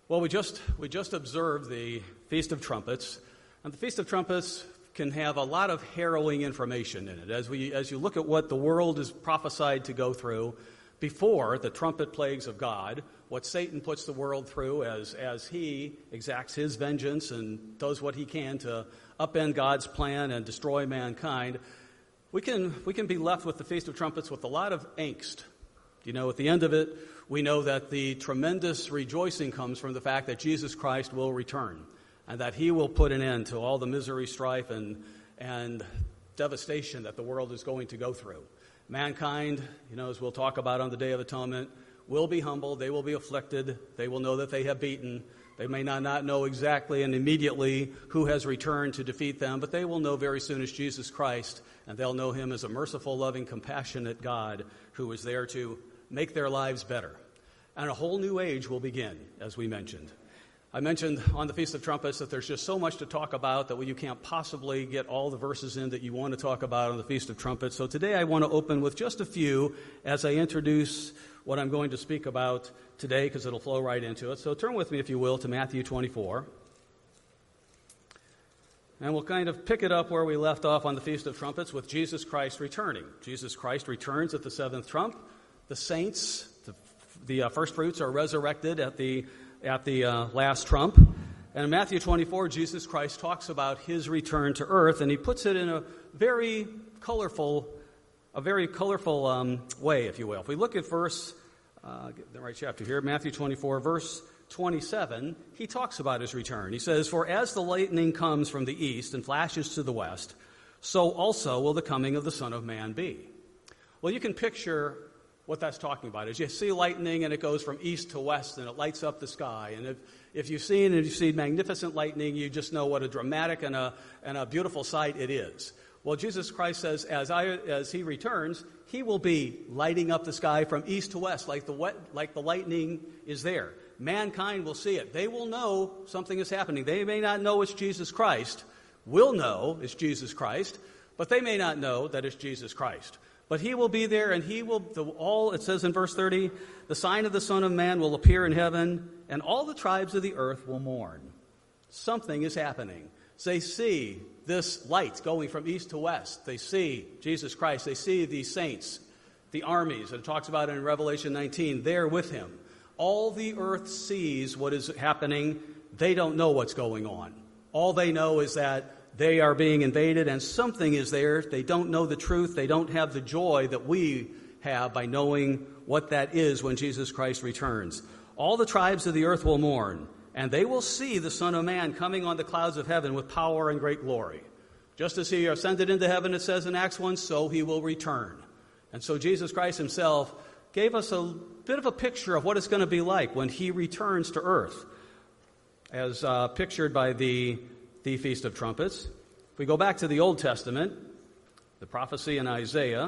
Well, we just observed the Feast of Trumpets, and the Feast of Trumpets can have a lot of harrowing information in it. As you look at what the world is prophesied to go through before the trumpet plagues of God, what Satan puts the world through as he exacts his vengeance and does what he can to upend God's plan and destroy mankind, we can be left with the Feast of Trumpets with a lot of angst. At the end of it, we know that the tremendous rejoicing comes from the fact that Jesus Christ will return and that he will put an end to all the misery, strife, and devastation that the world is going to go through. Mankind, as we'll talk about on the Day of Atonement, will be humbled, they will be afflicted, they will know that they have beaten. They may not know exactly and immediately who has returned to defeat them, but they will know very soon as Jesus Christ, and they'll know him as a merciful, loving, compassionate God who is there to make their lives better. And a whole new age will begin, as we mentioned. I mentioned on the Feast of Trumpets that there's just so much to talk about that you can't possibly get all the verses in that you want to talk about on the Feast of Trumpets. So today I want to open with just a few as I introduce what I'm going to speak about today, because it'll flow right into it. So turn with me, if you will, to Matthew 24. And we'll kind of pick it up where we left off on the Feast of Trumpets with Jesus Christ returning. Jesus Christ returns at the seventh trump. The saints, the first fruits, are resurrected at the last trump. And in Matthew 24, Jesus Christ talks about his return to earth, and he puts it in a very colorful way, if you will. If we look at get the right chapter here, Matthew 24, verse 27, he talks about his return. He says, "For as the lightning comes from the east and flashes to the west, so also will the coming of the Son of Man be." Well, you can picture what that's talking about. Is you see lightning and it goes from east to west and it lights up the sky. And if you've seen magnificent lightning, you just know what a dramatic and a beautiful sight it is. Well, Jesus Christ says as he returns, he will be lighting up the sky from east to west like the lightning is there. Mankind will see it. They will know something is happening. They may not know it's Jesus Christ. Will know it's Jesus Christ, but they may not know that it's Jesus Christ. But he will be there, and it says in verse 30, "The sign of the Son of Man will appear in heaven, and all the tribes of the earth will mourn." Something is happening. So they see this light going from east to west. They see Jesus Christ. They see the saints, the armies that it talks about in Revelation 19, there with him. All the earth sees what is happening. They don't know what's going on. All they know is that they are being invaded and something is there. They don't know the truth. They don't have the joy that we have by knowing what that is when Jesus Christ returns. All the tribes of the earth will mourn, and they will see the Son of Man coming on the clouds of heaven with power and great glory. Just as he ascended into heaven, it says in Acts 1, so he will return. And so Jesus Christ himself gave us a bit of a picture of what it's going to be like when he returns to earth, as pictured by the Feast of Trumpets. If we go back to the Old Testament, the prophecy in Isaiah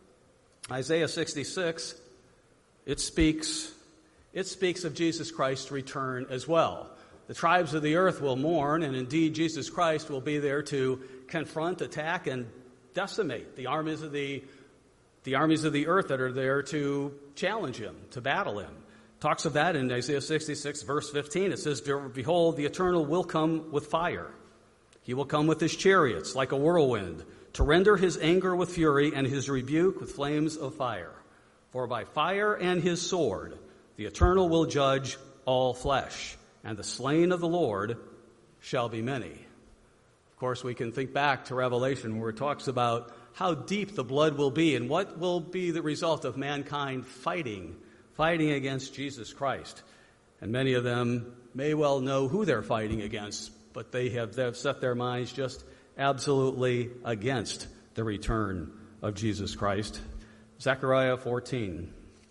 66, it speaks of Jesus Christ's return as well. The tribes of the earth will mourn, and indeed Jesus Christ will be there to confront, attack, and decimate the armies of the earth that are there to challenge him, to battle him. Talks of that in Isaiah 66, verse 15. It says, "Behold, the Eternal will come with fire. He will come with his chariots like a whirlwind, to render his anger with fury and his rebuke with flames of fire. For by fire and his sword the Eternal will judge all flesh, and the slain of the Lord shall be many." Of course, we can think back to Revelation where it talks about how deep the blood will be and what will be the result of mankind fighting against Jesus Christ. And many of them may well know who they're fighting against, but they've set their minds just absolutely against the return of Jesus Christ. Zechariah 14.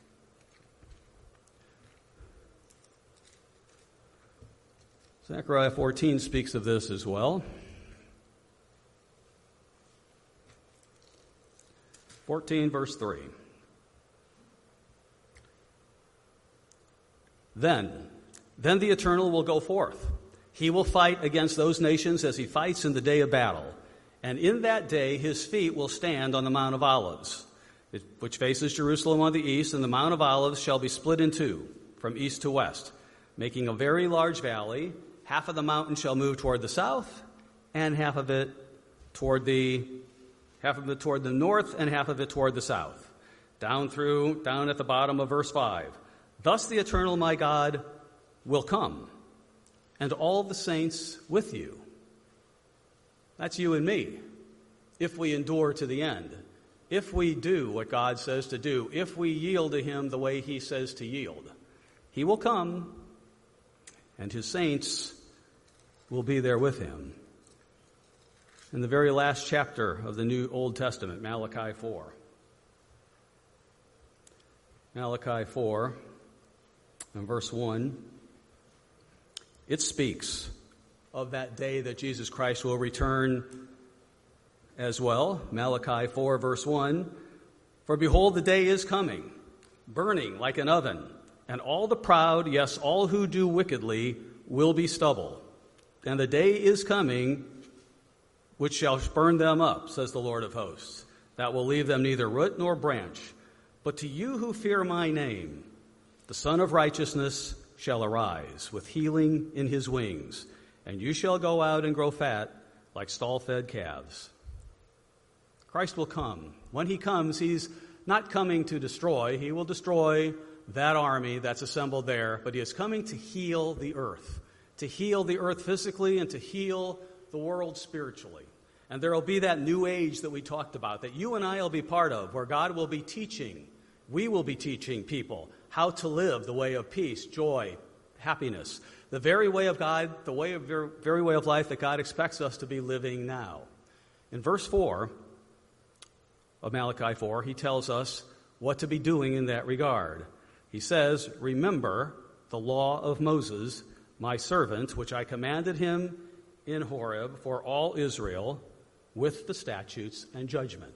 Zechariah 14 speaks of this as well. 14, verse 3. Then the Eternal will go forth. He will fight against those nations as he fights in the day of battle. And in that day his feet will stand on the Mount of Olives, which faces Jerusalem on the east, and the Mount of Olives shall be split in two, from east to west. making a very large valley. Half of the mountain shall move toward the south, and half of it toward the north, and half of it toward the south. Down at the bottom of verse 5. Thus the eternal my God will come, and all the saints with you. That's you and me, if we endure to the end, if we do what God says to do, if we yield to him the way he says to yield. He will come, and his saints will be there with him. In the very last chapter of the New Old Testament, Malachi 4. Malachi 4 and verse 1, it speaks of that day that Jesus Christ will return as well. Malachi 4 verse 1, for behold, the day is coming, burning like an oven, and all the proud, yes, all who do wickedly, will be stubble. And the day is coming which shall burn them up, says the Lord of hosts, that will leave them neither root nor branch. But to you who fear my name, the Son of Righteousness shall arise with healing in his wings, and you shall go out and grow fat like stall-fed calves. Christ will come. When he comes, he's not coming to destroy. He will destroy that army that's assembled there, but he is coming to heal the earth physically and to heal the world spiritually. And there will be that new age that we talked about, that you and I will be part of, where God will be teaching, we will be teaching people how to live the way of peace, joy, happiness, the very way of God, very way of life that God expects us to be living now. In verse 4 of Malachi 4, he tells us what to be doing in that regard. He says, remember the law of Moses, my servant, which I commanded him in Horeb for all Israel, with the statutes and judgment.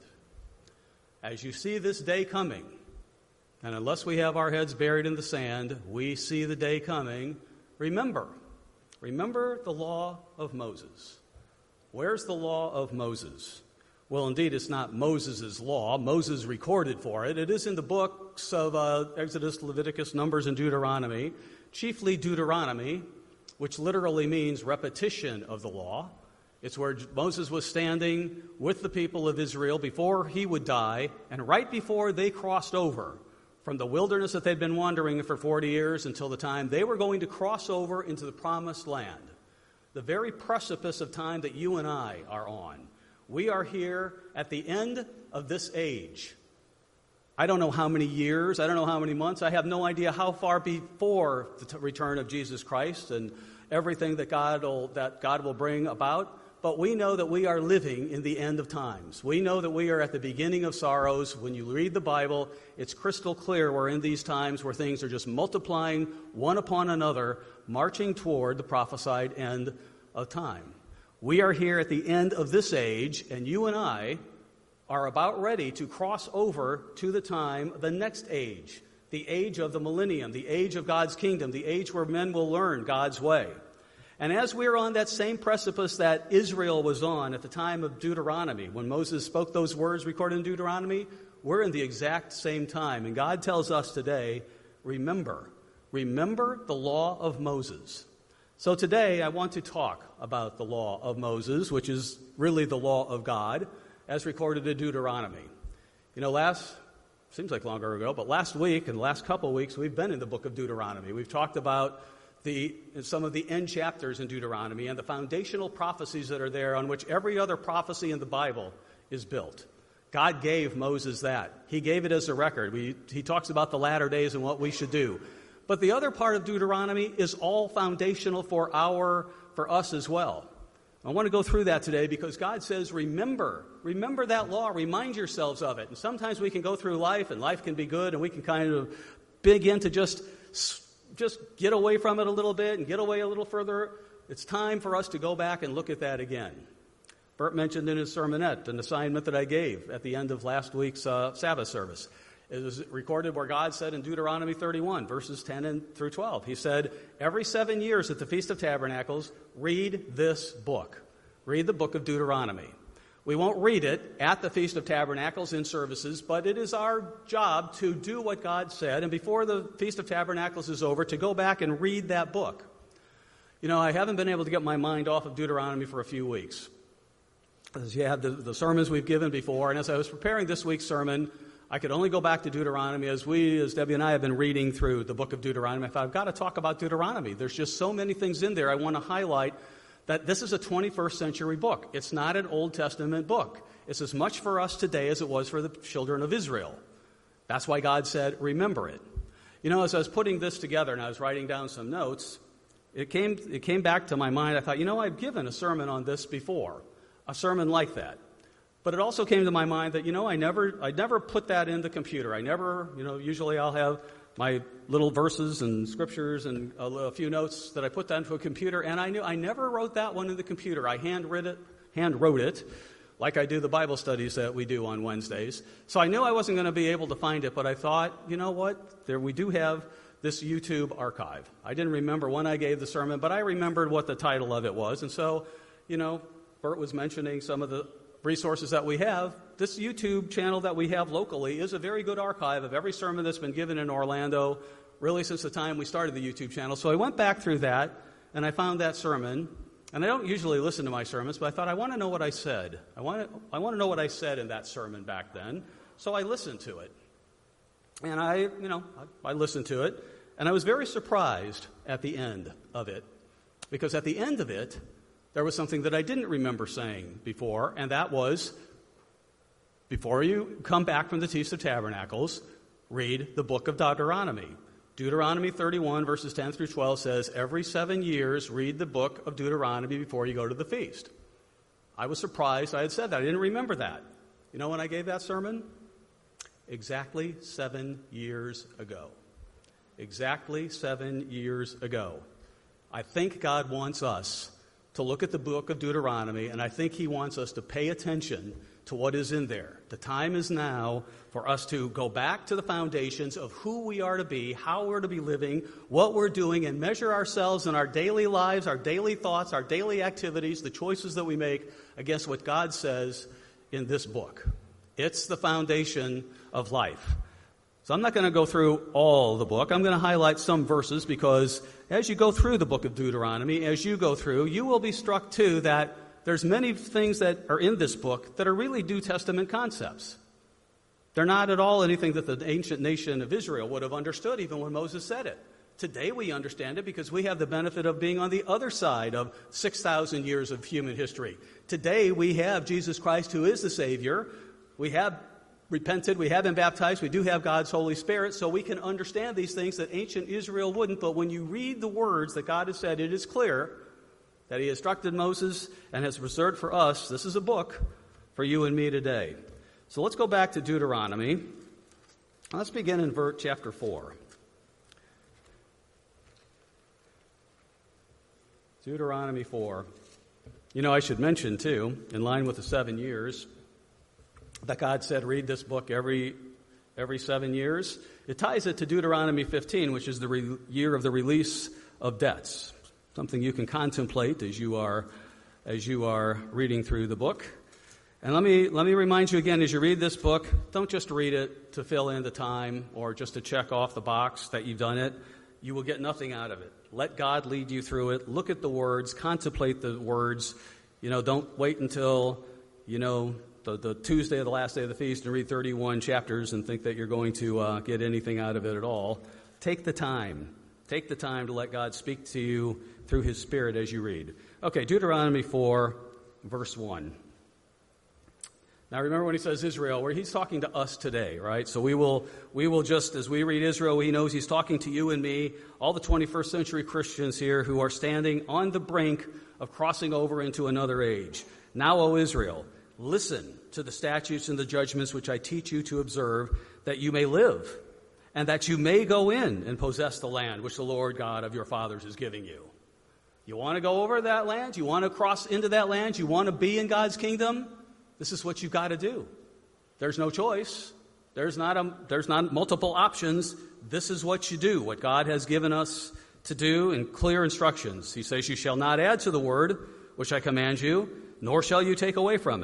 As you see this day coming, and unless we have our heads buried in the sand, we see the day coming, remember the law of Moses. Where's the law of Moses? Well, indeed, it's not Moses' law. Moses recorded for it. It is in the books of Exodus, Leviticus, Numbers, and Deuteronomy, chiefly Deuteronomy, which literally means repetition of the law. It's where Moses was standing with the people of Israel before he would die, and right before they crossed over from the wilderness that they'd been wandering for 40 years until the time they were going to cross over into the promised land, the very precipice of time that you and I are on. We are here at the end of this age. I don't know how many years, I don't know how many months, I have no idea how far before the return of Jesus Christ and everything that God will bring about. But we know that we are living in the end of times. We know that we are at the beginning of sorrows. When you read the Bible, it's crystal clear we're in these times where things are just multiplying one upon another, marching toward the prophesied end of time. We are here at the end of this age, and you and I are about ready to cross over to the next age, the age of the millennium, the age of God's kingdom, the age where men will learn God's way. And as we are on that same precipice that Israel was on at the time of Deuteronomy, when Moses spoke those words recorded in Deuteronomy, we're in the exact same time. And God tells us today, remember the law of Moses. So today I want to talk about the law of Moses, which is really the law of God, as recorded in Deuteronomy. You know, seems like longer ago, but last week and the last couple of weeks, we've been in the book of Deuteronomy. We've talked about some of the end chapters in Deuteronomy and the foundational prophecies that are there on which every other prophecy in the Bible is built. God gave Moses that. He gave it as a record. He talks about the latter days and what we should do. But the other part of Deuteronomy is all foundational for us as well. I want to go through that today because God says, remember that law, remind yourselves of it. And sometimes we can go through life and life can be good and we can kind of begin to just get away from it a little bit and get away a little further. It's time for us to go back and look at that again. Bert mentioned in his sermonette an assignment that I gave at the end of last week's Sabbath service. It was recorded where God said in Deuteronomy 31, verses 10 through 12, he said, every 7 years at the Feast of Tabernacles, read this book. Read the book of Deuteronomy. We won't read it at the Feast of Tabernacles in services, but it is our job to do what God said, and before the Feast of Tabernacles is over, to go back and read that book. You know, I haven't been able to get my mind off of Deuteronomy for a few weeks. As you have the sermons we've given before, and as I was preparing this week's sermon, I could only go back to Deuteronomy. As Debbie and I have been reading through the book of Deuteronomy, I thought, I've got to talk about Deuteronomy. There's just so many things in there I want to highlight, that this is a 21st century book. It's not an Old Testament book. It's as much for us today as it was for the children of Israel. That's why God said, remember it. You know, as I was putting this together and I was writing down some notes, it came back to my mind. I thought, you know, I've given a sermon on this before, a sermon like that. But it also came to my mind that, you know, I never put that in the computer. I never, you know, usually I'll have my little verses and scriptures and a few notes that I put down to a computer, and I never wrote that one in the computer. I hand wrote it, like I do the Bible studies that we do on Wednesdays. So I knew I wasn't going to be able to find it, but I thought, you know what, we do have this YouTube archive. I didn't remember when I gave the sermon, but I remembered what the title of it was, and so, you know, Bert was mentioning some of the resources that we have. This YouTube channel that we have locally is a very good archive of every sermon that's been given in Orlando, really since the time we started the YouTube channel. So I went back through that, and I found that sermon. And I don't usually listen to my sermons, but I thought, I want to know what I said. I want to know what I said in that sermon back then. So I listened to it. And I listened to it, and I was very surprised at the end of it. Because at the end of it, there was something that I didn't remember saying before, and that was, before you come back from the Feast of Tabernacles, read the book of Deuteronomy. Deuteronomy 31, verses 10 through 12 says, every 7 years, read the book of Deuteronomy before you go to the feast. I was surprised I had said that. I didn't remember that. You know when I gave that sermon? Exactly 7 years ago. Exactly 7 years ago. I think God wants us to look at the book of Deuteronomy, and I think he wants us to pay attention to what is in there. The time is now for us to go back to the foundations of who we are to be, how we're to be living, what we're doing, and measure ourselves in our daily lives, our daily thoughts, our daily activities, the choices that we make against what God says in this book. It's the foundation of life. So I'm not going to go through all the book. I'm going to highlight some verses because as you go through the book of Deuteronomy, as you go through, you will be struck too that there's many things that are in this book that are really New Testament concepts. They're not at all anything that the ancient nation of Israel would have understood even when Moses said it. Today we understand it because we have the benefit of being on the other side of 6,000 years of human history. Today we have Jesus Christ who is the Savior. We have repented, we have been baptized, we do have God's Holy Spirit, so we can understand these things that ancient Israel wouldn't. But when you read the words that God has said, it is clear that he instructed Moses and has reserved for us. This is a book for you and me today. So let's go back to Deuteronomy. Let's begin in chapter 4. Deuteronomy 4. You know, I should mention, too, in line with the 7 years, that God said read this book every 7 years. It ties it to Deuteronomy 15, which is the year of the release of debts. Something you can contemplate as you are reading through the book. And let me remind you again, as you read this book, don't just read it to fill in the time or just to check off the box that you've done it. You will get nothing out of it. Let God lead you through it. Look at the words, contemplate the words. You know, don't wait until, the Tuesday of the last day of the feast and read 31 chapters and think that you're going to get anything out of it at all. Take the time. Take the time to let God speak to you through his Spirit as you read. Okay, Deuteronomy 4, verse 1. Now remember when he says Israel, where he's talking to us today, right? So we will just, as we read Israel, he knows he's talking to you and me, all the 21st century Christians here who are standing on the brink of crossing over into another age. Now, O Israel, listen to the statutes and the judgments which I teach you to observe, that you may live, and that you may go in and possess the land which the Lord God of your fathers is giving you. You want to go over that land? You want to cross into that land? You want to be in God's kingdom? This is what you've got to do. There's no choice. There's not multiple options. This is what you do, what God has given us to do in clear instructions. He says, you shall not add to the word which I command you, nor shall you take away from it,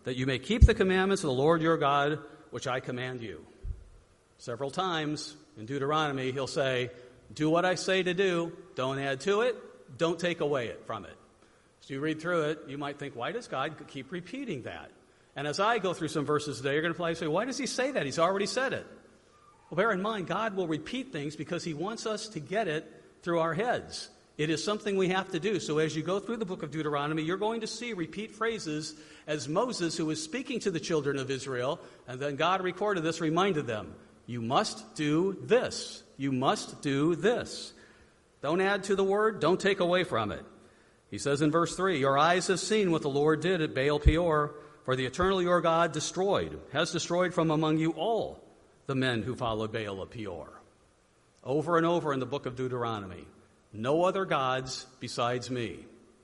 that you may keep the commandments of the Lord your God, which I command you. Several times in Deuteronomy, he'll say, do what I say to do, don't add to it, don't take away it from it. So you read through it, you might think, why does God keep repeating that? And as I go through some verses today, you're going to probably say, why does he say that? He's already said it. Well, bear in mind, God will repeat things because he wants us to get it through our heads. It is something we have to do. So as you go through the book of Deuteronomy, you're going to see repeat phrases as Moses, who was speaking to the children of Israel, and then God recorded this, reminded them, you must do this. You must do this. Don't add to the word. Don't take away from it. He says in verse 3, your eyes have seen what the Lord did at Baal Peor, for the eternal your God has destroyed from among you all the men who followed Baal of Peor. Over and over in the book of Deuteronomy. No other gods besides me.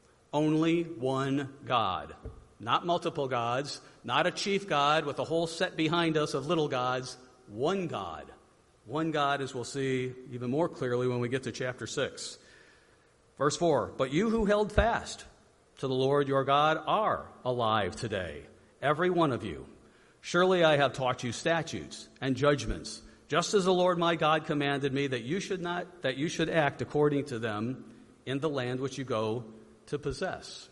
Only one God. Not multiple gods. Not a chief God with a whole set behind us of little gods. One God. One God, as we'll see even more clearly when we get to chapter 6. Verse 4, but you who held fast to the Lord your God are alive today, every one of you. Surely I have taught you statutes and judgments, just as the Lord my God commanded me that you should act according to them in the land which you go to possess.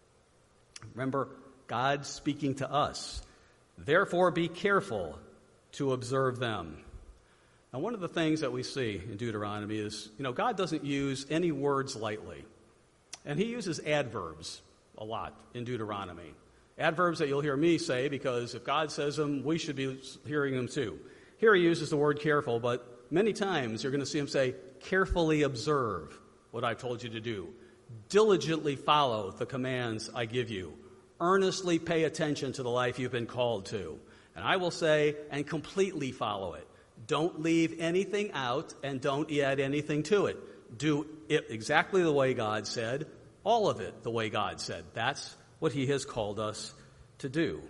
Remember, God speaking to us. Therefore be careful to observe them. Now, one of the things that we see in Deuteronomy is, God doesn't use any words lightly. And he uses adverbs a lot in Deuteronomy. Adverbs that you'll hear me say, because if God says them, we should be hearing them too. Here he uses the word careful, but many times you're going to see him say, carefully observe what I've told you to do. Diligently follow the commands I give you. Earnestly pay attention to the life you've been called to. And I will say, and completely follow it. Don't leave anything out and don't add anything to it. Do it exactly the way God said, all of it the way God said. That's what he has called us to do.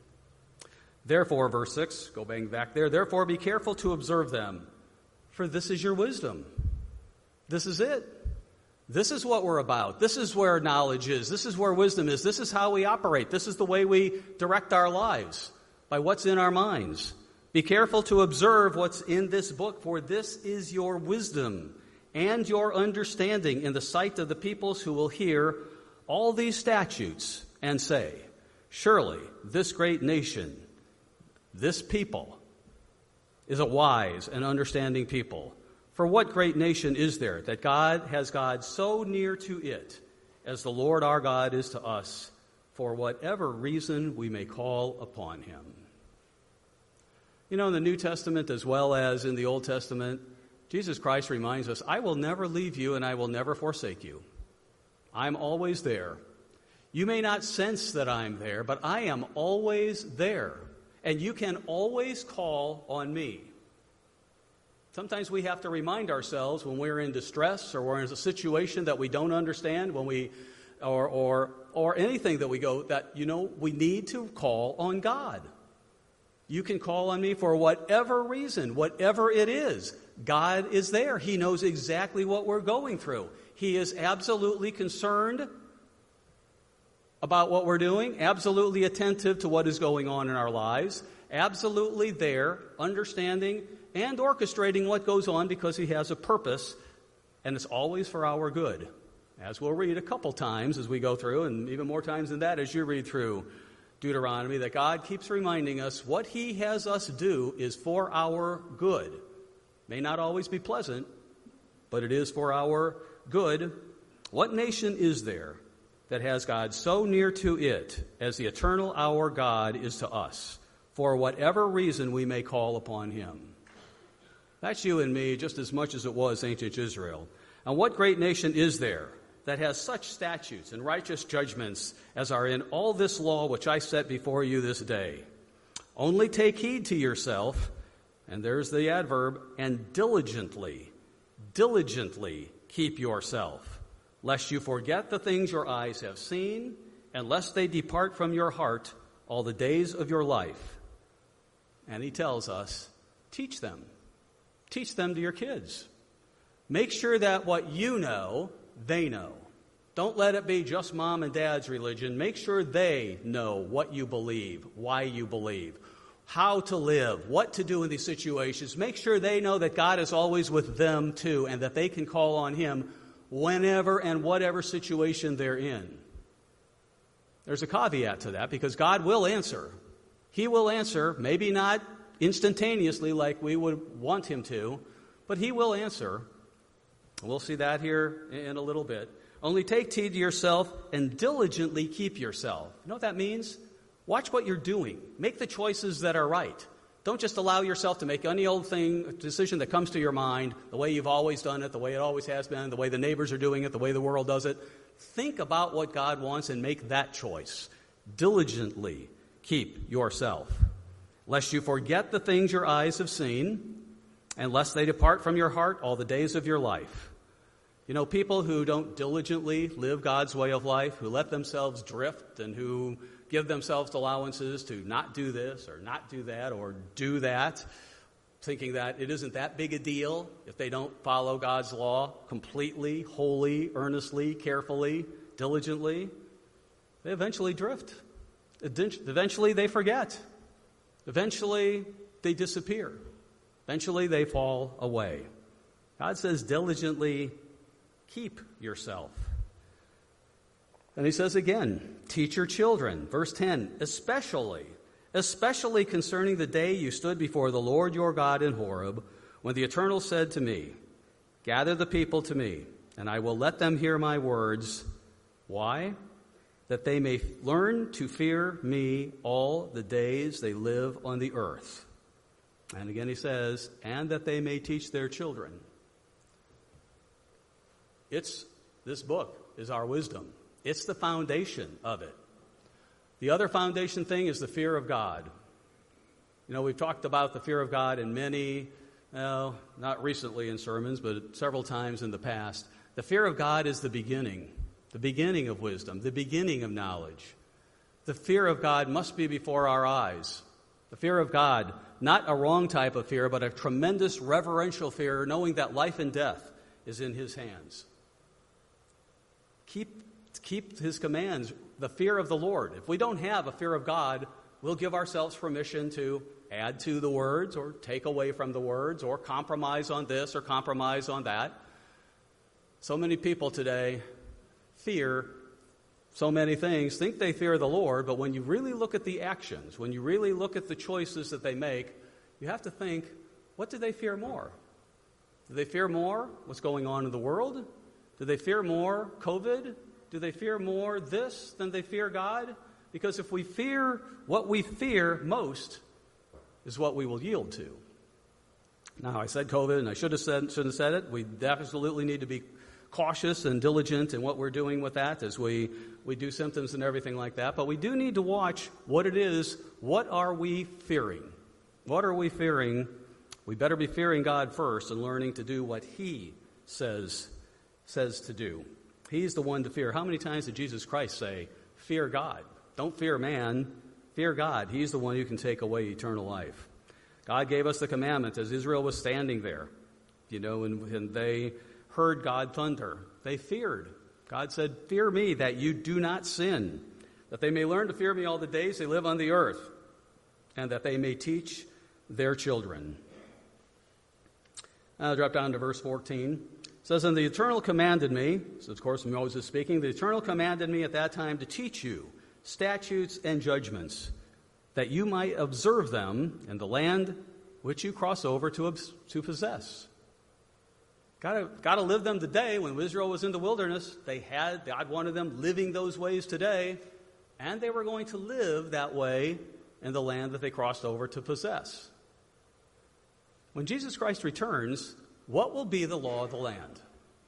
Therefore, verse 6, go back there, therefore be careful to observe them, for this is your wisdom. This is it. This is what we're about. This is where knowledge is. This is where wisdom is. This is how we operate. This is the way we direct our lives, by what's in our minds. Be careful to observe what's in this book, for this is your wisdom and your understanding in the sight of the peoples who will hear all these statutes and say, surely this great nation, this people, is a wise and understanding people. For what great nation is there that has God so near to it as the Lord our God is to us, for whatever reason we may call upon him? In the New Testament as well as in the Old Testament, Jesus Christ reminds us, I will never leave you and I will never forsake you. I'm always there. You may not sense that I'm there, but I am always there. And you can always call on me. Sometimes we have to remind ourselves when we're in distress or we're in a situation that we don't understand, when we or anything that we go, that, we need to call on God. You can call on me for whatever reason, whatever it is. God is there. He knows exactly what we're going through. He is absolutely concerned about what we're doing, absolutely attentive to what is going on in our lives, absolutely there, understanding and orchestrating what goes on because he has a purpose, and it's always for our good. As we'll read a couple times as we go through, and even more times than that as you read through Deuteronomy, that God keeps reminding us what he has us do is for our good. May not always be pleasant, but it is for our good. What nation is there that has God so near to it as the eternal our God is to us, for whatever reason we may call upon him? That's you and me just as much as it was ancient Israel. And what great nation is there that has such statutes and righteous judgments as are in all this law which I set before you this day? Only take heed to yourself, and there's the adverb, and diligently keep yourself, lest you forget the things your eyes have seen, and lest they depart from your heart all the days of your life. And he tells us, teach them. Teach them to your kids. Make sure that what you know, they know. Don't let it be just mom and dad's religion. Make sure they know what you believe, why you believe, how to live, what to do in these situations. Make sure they know that God is always with them too, and that they can call on Him whenever and whatever situation they're in. There's a caveat to that, because God will answer. He will answer, maybe not instantaneously like we would want Him to, but He will answer. We'll see that here in a little bit. Only take heed to yourself and diligently keep yourself. You know what that means? Watch what you're doing. Make the choices that are right. Don't just allow yourself to make any old decision that comes to your mind, the way you've always done it, the way it always has been, the way the neighbors are doing it, the way the world does it. Think about what God wants and make that choice. Diligently keep yourself, lest you forget the things your eyes have seen, and lest they depart from your heart all the days of your life. You know, people who don't diligently live God's way of life, who let themselves drift and who give themselves allowances to not do this or not do that or do that, thinking that it isn't that big a deal if they don't follow God's law completely, wholly, earnestly, carefully, diligently, they eventually drift. Eventually they forget. Eventually they disappear. Eventually they fall away. God says diligently keep yourself. And He says again, teach your children. Verse 10, especially concerning the day you stood before the Lord your God in Horeb, when the Eternal said to me, gather the people to me, and I will let them hear my words. Why? That they may learn to fear me all the days they live on the earth. And again He says, and that they may teach their children. This book is our wisdom. It's the foundation of it. The other foundation thing is the fear of God. You know, we've talked about the fear of God in many, not recently in sermons, but several times in the past. The fear of God is the beginning of wisdom, the beginning of knowledge. The fear of God must be before our eyes. The fear of God, not a wrong type of fear, but a tremendous reverential fear, knowing that life and death is in His hands. Keep His commands, the fear of the Lord. If we don't have a fear of God, we'll give ourselves permission to add to the words or take away from the words or compromise on this or compromise on that. So many people today fear so many things, think they fear the Lord, but when you really look at the actions, when you really look at the choices that they make, you have to think, what do they fear more? Do they fear more what's going on in the world? Do they fear more COVID? Do they fear more this than they fear God? Because if we fear what we fear most is what we will yield to. Now, I said COVID, and I shouldn't have said it. We absolutely need to be cautious and diligent in what we're doing with that as we do symptoms and everything like that. But we do need to watch what it is. What are we fearing? What are we fearing? We better be fearing God first and learning to do what He says to do. He's the one to fear. How many times did Jesus Christ say, fear God? Don't fear man, fear God. He's the one who can take away eternal life. God gave us the commandment as Israel was standing there, and they heard God thunder. They feared. God said, fear me that you do not sin, that they may learn to fear me all the days they live on the earth, and that they may teach their children. I'll drop down to verse 14. It says, and the Eternal commanded me, so of course Moses speaking, the Eternal commanded me at that time to teach you statutes and judgments, that you might observe them in the land which you cross over to possess. Got to live them today. When Israel was in the wilderness, God wanted them living those ways today, and they were going to live that way in the land that they crossed over to possess. When Jesus Christ returns, what will be the law of the land?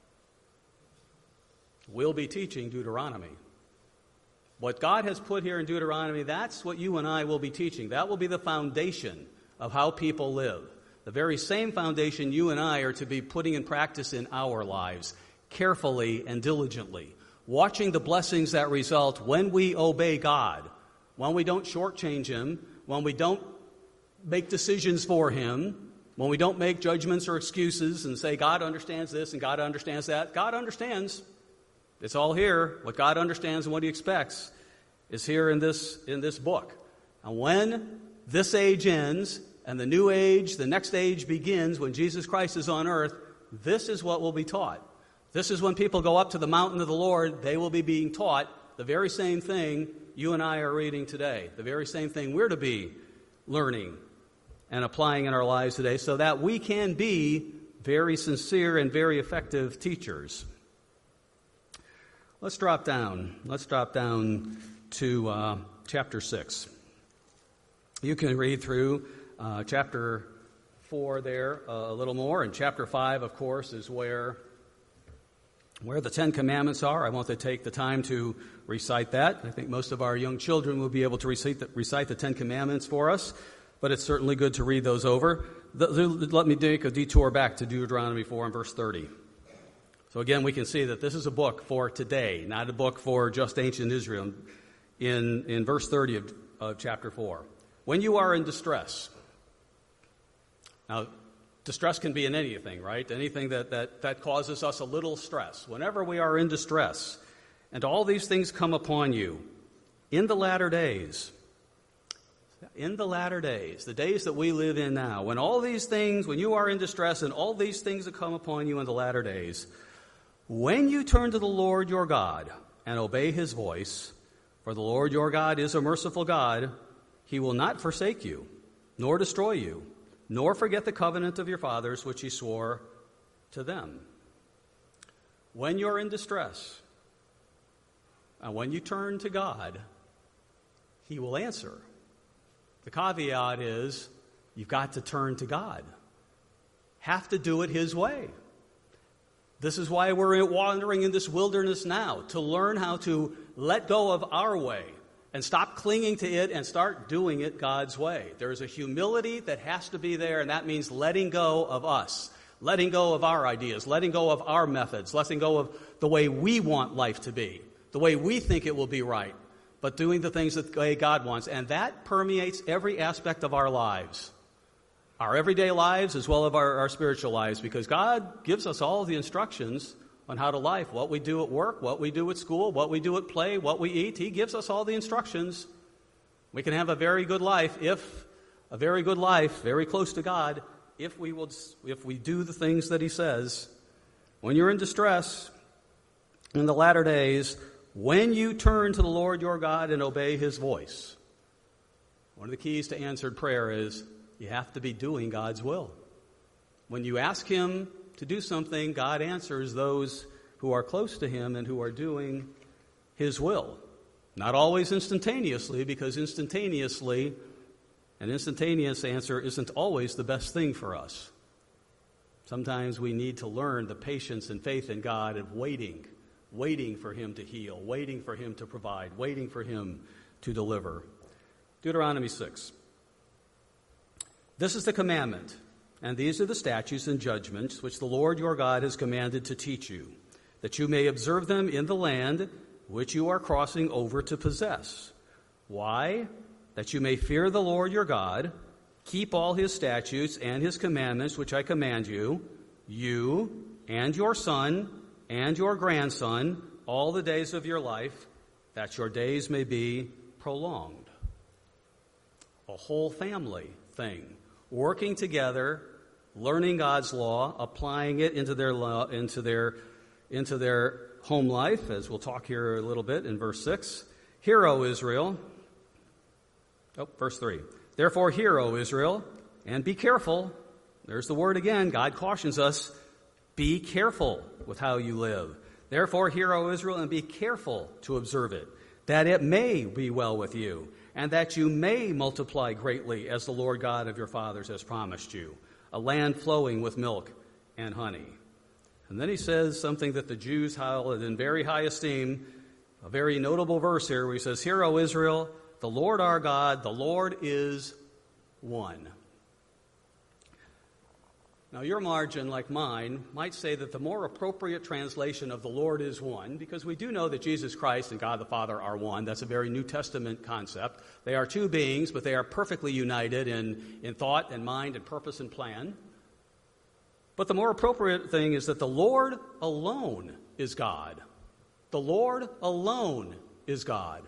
We'll be teaching Deuteronomy. What God has put here in Deuteronomy, that's what you and I will be teaching. That will be the foundation of how people live. The very same foundation you and I are to be putting in practice in our lives, carefully and diligently, watching the blessings that result when we obey God, when we don't shortchange Him, when we don't make decisions for Him, when we don't make judgments or excuses and say, God understands this and God understands that. God understands. It's all here. What God understands and what he expects is here in this book. And when this age ends and the new age, the next age begins, when Jesus Christ is on earth, this is what will be taught. This is when people go up to the mountain of the Lord, they will be being taught the very same thing you and I are reading today, the very same thing we're to be learning and applying in our lives today, so that we can be very sincere and very effective teachers. Let's drop down. Let's drop down to chapter 6. You can read through chapter 4 there a little more, and chapter 5, of course, is where the Ten Commandments are. I won't take the time to recite that. I think most of our young children will be able to recite the Ten Commandments for us, but it's certainly good to read those over. Let me take a detour back to Deuteronomy 4 and verse 30. So again, we can see that this is a book for today, not a book for just ancient Israel. In verse 30 of chapter 4, when you are in distress. Now, distress can be in anything, right? Anything that causes us a little stress. Whenever we are in distress, and all these things come upon you in the latter days, the days that we live in now, when you are in distress and all these things that come upon you in the latter days, when you turn to the Lord your God and obey his voice, for the Lord your God is a merciful God, he will not forsake you, nor destroy you, nor forget the covenant of your fathers, which he swore to them. When you're in distress, and when you turn to God, he will answer. The caveat is, you've got to turn to God. Have to do it his way. This is why we're wandering in this wilderness now, to learn how to let go of our way and stop clinging to it and start doing it God's way. There is a humility that has to be there, and that means letting go of us, letting go of our ideas, letting go of our methods, letting go of the way we want life to be, the way we think it will be right, but doing the things the way God wants. And that permeates every aspect of our lives, our everyday lives as well as our spiritual lives, because God gives us all the instructions on how to live, what we do at work, what we do at school, what we do at play, what we eat. He gives us all the instructions. We can have a very good life, very close to God, if we do the things that he says. When you're in distress in the latter days, when you turn to the Lord your God and obey his voice. One of the keys to answered prayer is you have to be doing God's will. When you ask him to do something, God answers those who are close to him and who are doing his will. Not always instantaneously, because an instantaneous answer isn't always the best thing for us. Sometimes we need to learn the patience and faith in God of waiting for him to heal, waiting for him to provide, waiting for him to deliver. Deuteronomy 6. This is the commandment, and these are the statutes and judgments which the Lord your God has commanded to teach you, that you may observe them in the land which you are crossing over to possess. Why? That you may fear the Lord your God, keep all his statutes and his commandments which I command you, you and your son and your grandson, all the days of your life, that your days may be prolonged. A whole family thing, working together, learning God's law, applying it into their home life, as we'll talk here a little bit in verse 6. Hear, O Israel. Verse 3. Therefore, hear, O Israel, and be careful. There's the word again. God cautions us, be careful with how you live. Therefore, hear, O Israel, and be careful to observe it, that it may be well with you, and that you may multiply greatly, as the Lord God of your fathers has promised you, a land flowing with milk and honey. And then he says something that the Jews held in very high esteem, a very notable verse here, where he says, Hear, O Israel, the Lord our God, the Lord is one. Now, your margin, like mine, might say that the more appropriate translation of the Lord is one, because we do know that Jesus Christ and God the Father are one. That's a very New Testament concept. They are two beings, but they are perfectly united in thought and mind and purpose and plan. But the more appropriate thing is that the Lord alone is God. The Lord alone is God.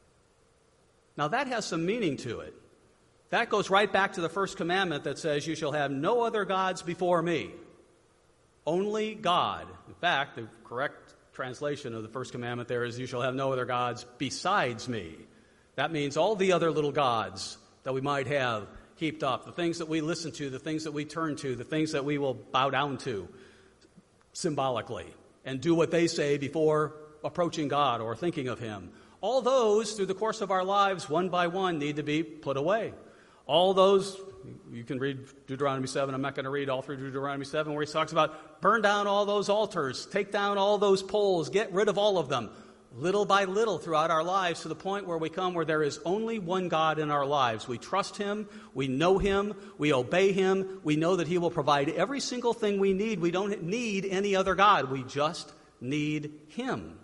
Now that has some meaning to it. That goes right back to the first commandment that says, you shall have no other gods before me. Only God. In fact, the correct translation of the first commandment there is, you shall have no other gods besides me. That means all the other little gods that we might have heaped up, the things that we listen to, the things that we turn to, the things that we will bow down to symbolically and do what they say before approaching God or thinking of Him. All those, through the course of our lives, one by one, need to be put away. All those, you can read Deuteronomy 7. I'm not going to read all through Deuteronomy 7, where he talks about burn down all those altars, take down all those poles, get rid of all of them, little by little throughout our lives, to the point where we come where there is only one God in our lives. We trust Him, we know Him, we obey Him, we know that He will provide every single thing we need. We don't need any other God. We just need Him.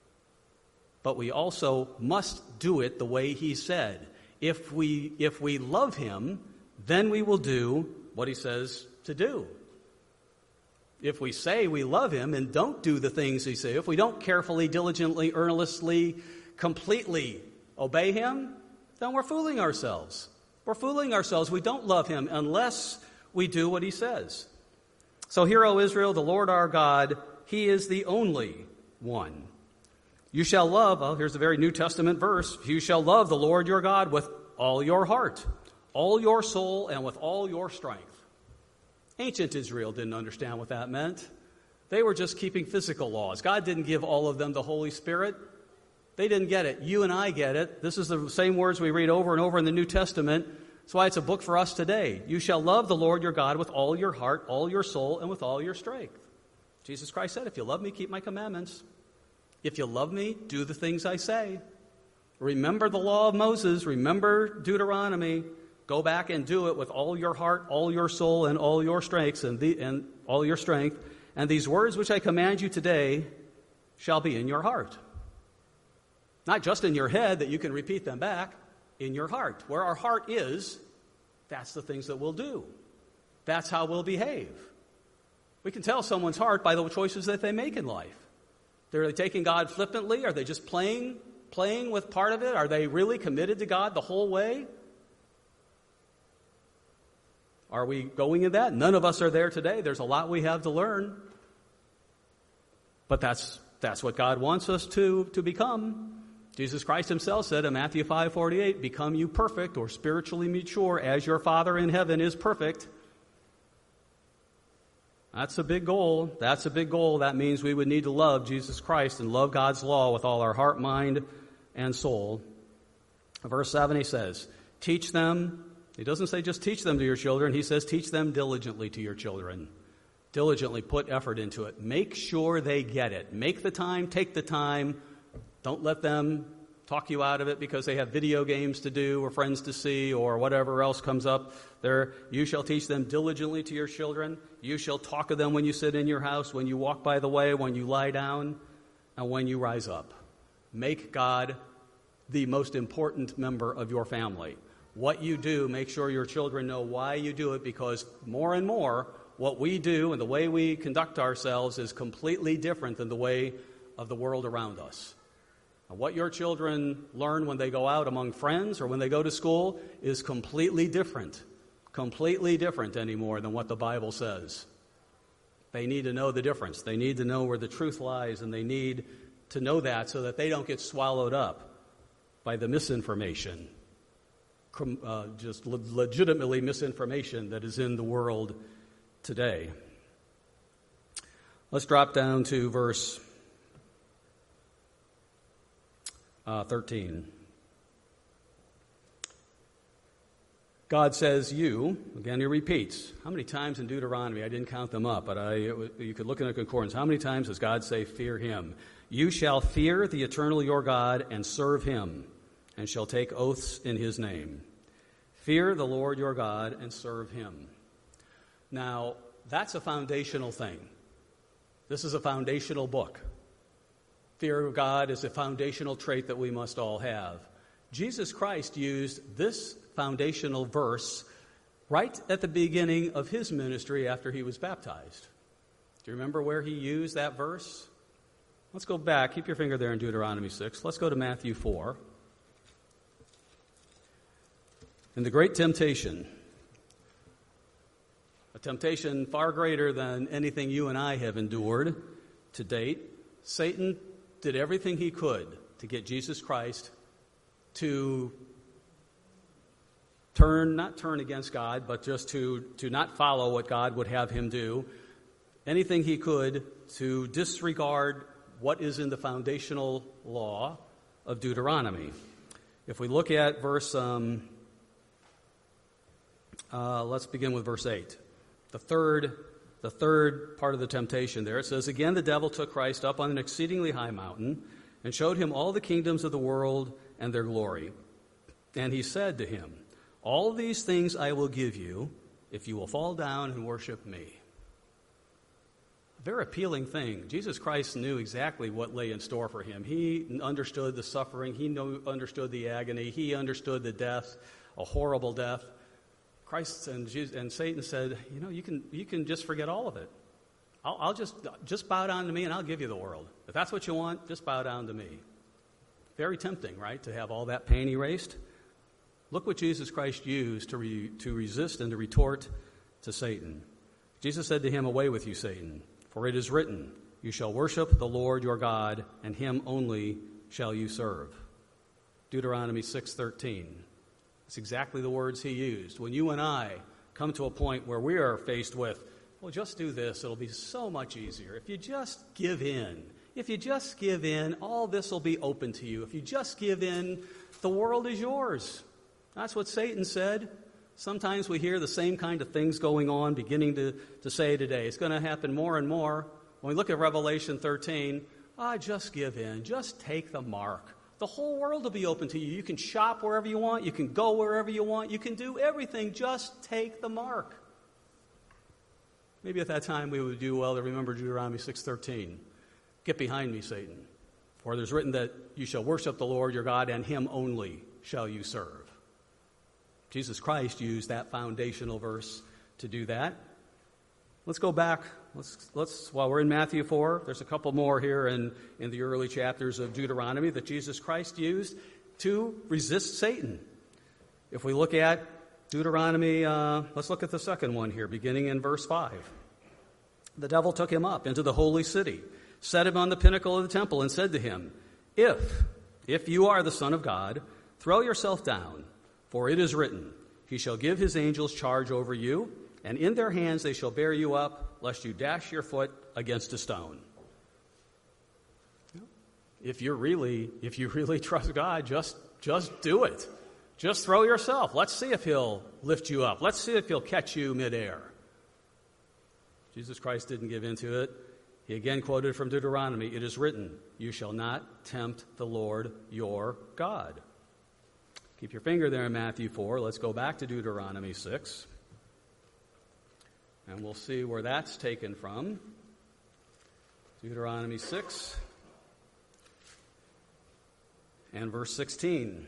But we also must do it the way He said. If we love Him, then we will do what He says to do. If we say we love Him and don't do the things He says, if we don't carefully, diligently, earnestly, completely obey Him, then we're fooling ourselves. We're fooling ourselves. We don't love Him unless we do what He says. So hear, O Israel, the Lord our God, He is the only one. You shall love, well, here's a very New Testament verse, you shall love the Lord your God with all your heart, all your soul, and with all your strength. Ancient Israel didn't understand what that meant. They were just keeping physical laws. God didn't give all of them the Holy Spirit. They didn't get it. You and I get it. This is the same words we read over and over in the New Testament. That's why it's a book for us today. You shall love the Lord your God with all your heart, all your soul, and with all your strength. Jesus Christ said, if you love me, keep my commandments. If you love me, do the things I say. Remember the law of Moses. Remember Deuteronomy. Go back and do it with all your heart, all your soul, and all your strength, and all your strength. And these words which I command you today shall be in your heart. Not just in your head that you can repeat them back, in your heart. Where our heart is, that's the things that we'll do. That's how we'll behave. We can tell someone's heart by the choices that they make in life. Are they taking God flippantly? Are they just playing with part of it? Are they really committed to God the whole way? Are we going in that? None of us are there today. There's a lot we have to learn. But that's what God wants us to become. Jesus Christ Himself said in Matthew 5:48, become you perfect or spiritually mature as your Father in heaven is perfect. That's a big goal. That's a big goal. That means we would need to love Jesus Christ and love God's law with all our heart, mind, and soul. Verse 7, he says, teach them. He doesn't say just teach them to your children. He says teach them diligently to your children. Diligently put effort into it. Make sure they get it. Make the time, take the time. Don't let them talk you out of it because they have video games to do or friends to see or whatever else comes up there. You shall teach them diligently to your children. You shall talk of them when you sit in your house, when you walk by the way, when you lie down, and when you rise up. Make God the most important member of your family. What you do, make sure your children know why you do it, because more and more what we do and the way we conduct ourselves is completely different than the way of the world around us. What your children learn when they go out among friends or when they go to school is completely different anymore than what the Bible says. They need to know the difference. They need to know where the truth lies, and they need to know that so that they don't get swallowed up by the misinformation, just legitimately misinformation that is in the world today. Let's drop down to verse 13. God says you, again he repeats. How many times in Deuteronomy? I didn't count them up, but you could look in a concordance. How many times does God say fear Him? You shall fear the eternal your God and serve Him, and shall take oaths in His name. Fear the Lord your God and serve Him. Now, that's a foundational thing. This is a foundational book. Fear of God is a foundational trait that we must all have. Jesus Christ used this foundational verse right at the beginning of His ministry after He was baptized. Do you remember where He used that verse? Let's go back. Keep your finger there in Deuteronomy 6. Let's go to Matthew 4. In the great temptation, a temptation far greater than anything you and I have endured to date, Satan did everything he could to get Jesus Christ to not turn against God, but just to not follow what God would have him do. Anything he could to disregard what is in the foundational law of Deuteronomy. If we look at verse, let's begin with verse 8. The third part of the temptation there, it says, "Again the devil took Christ up on an exceedingly high mountain and showed him all the kingdoms of the world and their glory. And he said to him, 'All these things I will give you if you will fall down and worship me.'" A very appealing thing. Jesus Christ knew exactly what lay in store for him. He understood the suffering. He understood the agony. He understood the death, a horrible death. Christ and Satan said, you can just forget all of it. I'll just bow down to me and I'll give you the world. If that's what you want, just bow down to me. Very tempting, right, to have all that pain erased? Look what Jesus Christ used to resist and to retort to Satan. Jesus said to him, "Away with you, Satan, for it is written, you shall worship the Lord your God, and him only shall you serve." Deuteronomy 6:13. It's exactly the words he used. When you and I come to a point where we are faced with, well, just do this, it'll be so much easier. If you just give in, all this will be open to you. If you just give in, the world is yours. That's what Satan said. Sometimes we hear the same kind of things going on, beginning to say today. It's going to happen more and more. When we look at Revelation 13, just give in. Just take the mark. The whole world will be open to you. You can shop wherever you want. You can go wherever you want. You can do everything. Just take the mark. Maybe at that time we would do well to remember Deuteronomy 6:13. "Get behind me, Satan. For there's written that you shall worship the Lord your God, and him only shall you serve." Jesus Christ used that foundational verse to do that. Let's go back. Let's while we're in Matthew 4, there's a couple more here in the early chapters of Deuteronomy that Jesus Christ used to resist Satan. If we look at Deuteronomy, let's look at the second one here, beginning in verse 5. "The devil took him up into the holy city, set him on the pinnacle of the temple, and said to him, 'If you are the Son of God, throw yourself down, for it is written, he shall give his angels charge over you, and in their hands they shall bear you up, lest you dash your foot against a stone.'" If you really trust God, just do it. Just throw yourself. Let's see if he'll lift you up. Let's see if he'll catch you midair. Jesus Christ didn't give in to it. He again quoted from Deuteronomy, "It is written, you shall not tempt the Lord your God." Keep your finger there in Matthew 4. Let's go back to Deuteronomy 6. And we'll see where that's taken from. Deuteronomy 6 and verse 16.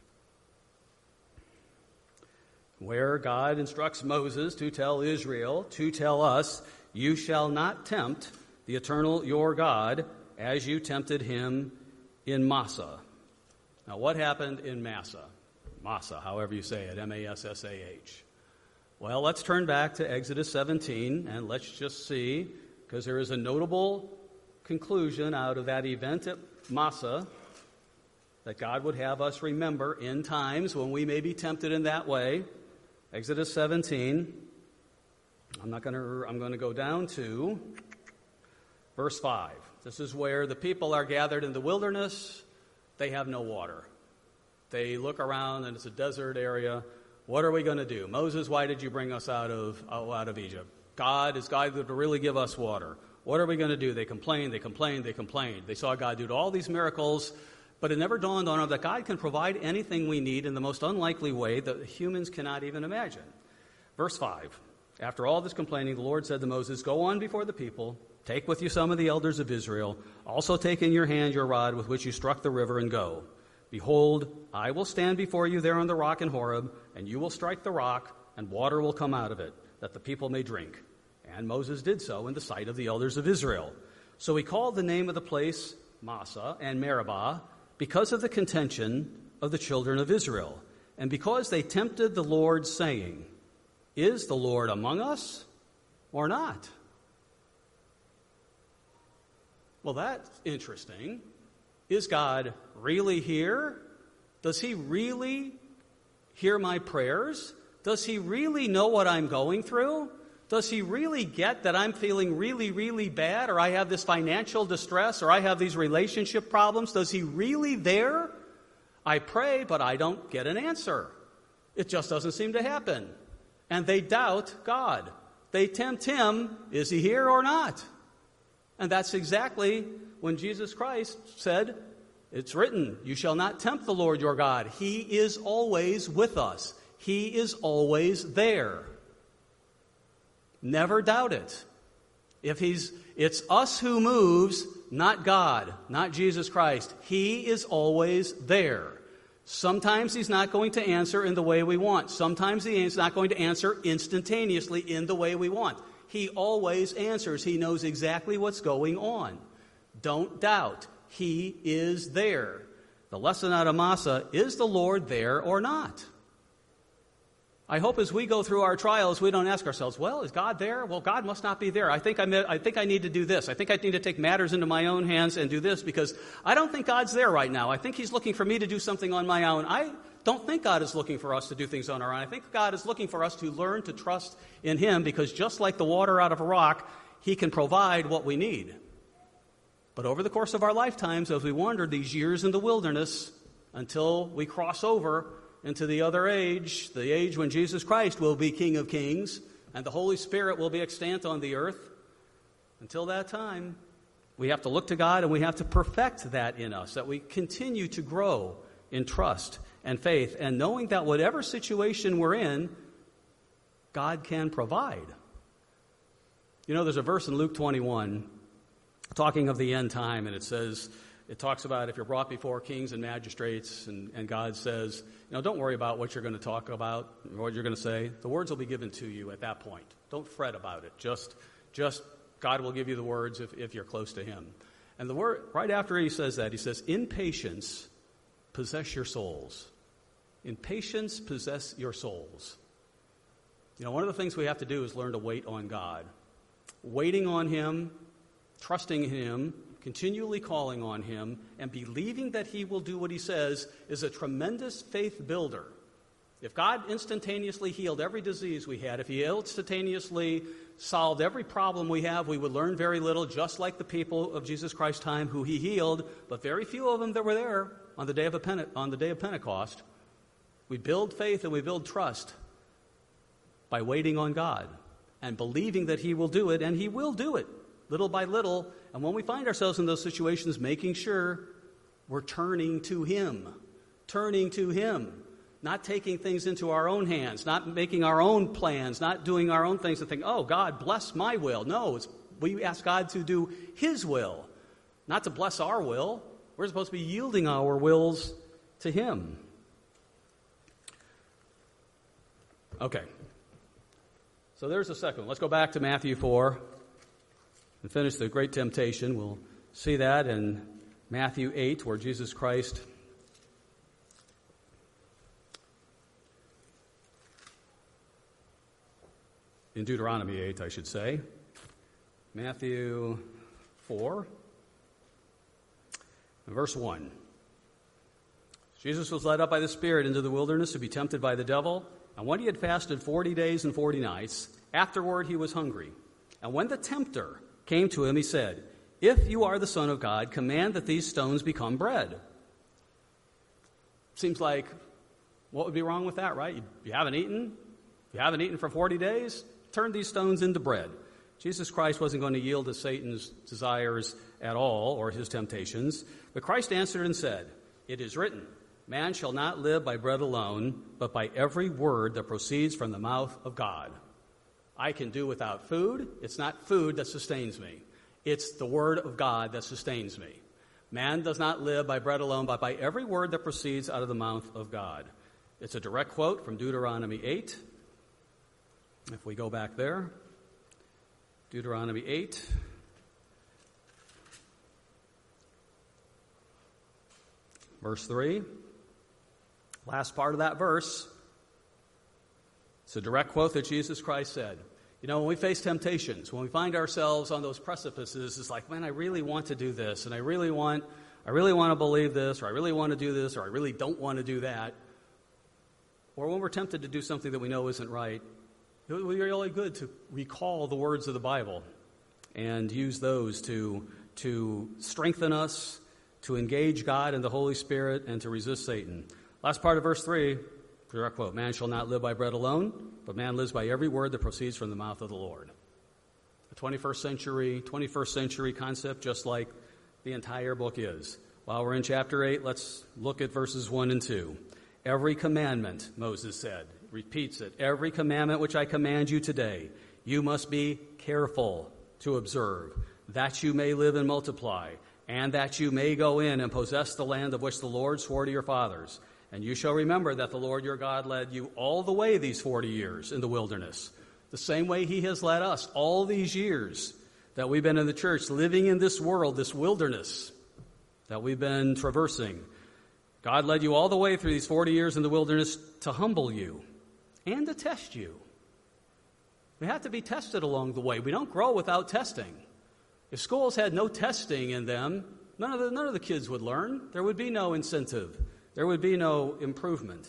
Where God instructs Moses to tell Israel, to tell us, "You shall not tempt the eternal your God as you tempted him in Massah." Now, what happened in Massah? Massah, however you say it, M-A-S-S-A-H. Well, let's turn back to Exodus 17, and let's just see, because there is a notable conclusion out of that event at Massah that God would have us remember in times when we may be tempted in that way. Exodus 17, I'm going to go down to verse 5. This is where the people are gathered in the wilderness. They have no water. They look around and it's a desert area. What are we going to do? "Moses, why did you bring us out of Egypt? Is God going to really give us water? What are we going to do?" They complained. They saw God do all these miracles, but it never dawned on them that God can provide anything we need in the most unlikely way that humans cannot even imagine. Verse 5, "After all this complaining, the Lord said to Moses, 'Go on before the people, take with you some of the elders of Israel. Also take in your hand your rod with which you struck the river and go. Behold, I will stand before you there on the rock in Horeb, and you will strike the rock, and water will come out of it, that the people may drink.' And Moses did so in the sight of the elders of Israel. So he called the name of the place Massa and Meribah because of the contention of the children of Israel, and because they tempted the Lord, saying, Is the Lord among us or not? Well, that's interesting. Is God really here? Does he really hear my prayers? Does he really know what I'm going through? Does he really get that I'm feeling really, really bad, or I have this financial distress, or I have these relationship problems? Does he really there? I pray, but I don't get an answer. It just doesn't seem to happen. And they doubt God. They tempt him, is he here or not? And that's exactly when Jesus Christ said, it's written, you shall not tempt the Lord your God. He is always with us. He is always there. Never doubt it. It's us who moves, not God, not Jesus Christ. He is always there. Sometimes he's not going to answer in the way we want. Sometimes he's not going to answer instantaneously in the way we want. He always answers. He knows exactly what's going on. Don't doubt. He is there. The lesson out of Massa, is the Lord there or not? I hope as we go through our trials, we don't ask ourselves, well, is God there? Well, God must not be there. I think I need to do this. I think I need to take matters into my own hands and do this because I don't think God's there right now. I think he's looking for me to do something on my own. I don't think God is looking for us to do things on our own. I think God is looking for us to learn to trust in him because just like the water out of a rock, he can provide what we need. But over the course of our lifetimes, as we wander these years in the wilderness until we cross over into the other age, the age when Jesus Christ will be King of Kings and the Holy Spirit will be extant on the earth. Until that time, we have to look to God and we have to perfect that in us, that we continue to grow in trust and faith and knowing that whatever situation we're in, God can provide. You know, there's a verse in Luke 21 talking of the end time, and it talks about if you're brought before kings and magistrates, and God says, don't worry about what you're going to talk about, or what you're going to say. The words will be given to you at that point. Don't fret about it. Just God will give you the words if you're close to him. And the word right after he says that, he says, in patience, possess your souls. In patience, possess your souls. One of the things we have to do is learn to wait on God. Waiting on him, trusting him, continually calling on him, and believing that he will do what he says is a tremendous faith builder. If God instantaneously healed every disease we had, if he instantaneously solved every problem we have, we would learn very little, just like the people of Jesus Christ's time who he healed, but very few of them that were there on the day of Pentecost. We build faith and we build trust by waiting on God and believing that he will do it, and he will do it. Little by little, and when we find ourselves in those situations, making sure we're turning to him, not taking things into our own hands, not making our own plans, not doing our own things and think, oh, God, bless my will. No, we ask God to do his will, not to bless our will. We're supposed to be yielding our wills to him. Okay, so there's the second one. Let's go back to Matthew 4. And finish the great temptation. We'll see that in Matthew 8, where Jesus Christ in Deuteronomy 8, I should say. Matthew 4, verse 1. Jesus was led up by the Spirit into the wilderness to be tempted by the devil. And when he had fasted 40 days and 40 nights, afterward he was hungry. And when the tempter came to him, he said, if you are the Son of God, command that these stones become bread. Seems like, what would be wrong with that, right? You haven't eaten? You haven't eaten for 40 days? Turn these stones into bread. Jesus Christ wasn't going to yield to Satan's desires at all, or his temptations. But Christ answered and said, it is written, man shall not live by bread alone, but by every word that proceeds from the mouth of God. I can do without food. It's not food that sustains me. It's the word of God that sustains me. Man does not live by bread alone, but by every word that proceeds out of the mouth of God. It's a direct quote from Deuteronomy 8. If we go back there, Deuteronomy 8, Verse 3, last part of that verse, it's a direct quote that Jesus Christ said. You know, when we face temptations, when we find ourselves on those precipices, it's like, man, I really want to do this, and I really want to believe this, or I really want to do this, or I really don't want to do that. Or when we're tempted to do something that we know isn't right, it would be really good to recall the words of the Bible and use those to strengthen us, to engage God and the Holy Spirit, and to resist Satan. Last part of verse 3, direct quote, man shall not live by bread alone, but man lives by every word that proceeds from the mouth of the Lord. A 21st century concept, just like the entire book is. While we're in chapter 8, let's look at verses 1 and 2. Every commandment, Moses said, repeats it, every commandment which I command you today, you must be careful to observe, that you may live and multiply, and that you may go in and possess the land of which the Lord swore to your fathers. And you shall remember that the Lord your God led you all the way these 40 years in the wilderness, the same way he has led us all these years that we've been in the church, living in this world, this wilderness that we've been traversing. God led you all the way through these 40 years in the wilderness to humble you and to test you. We have to be tested along the way. We don't grow without testing. If schools had no testing in them, none of the kids would learn. There would be no incentive. There would be no improvement.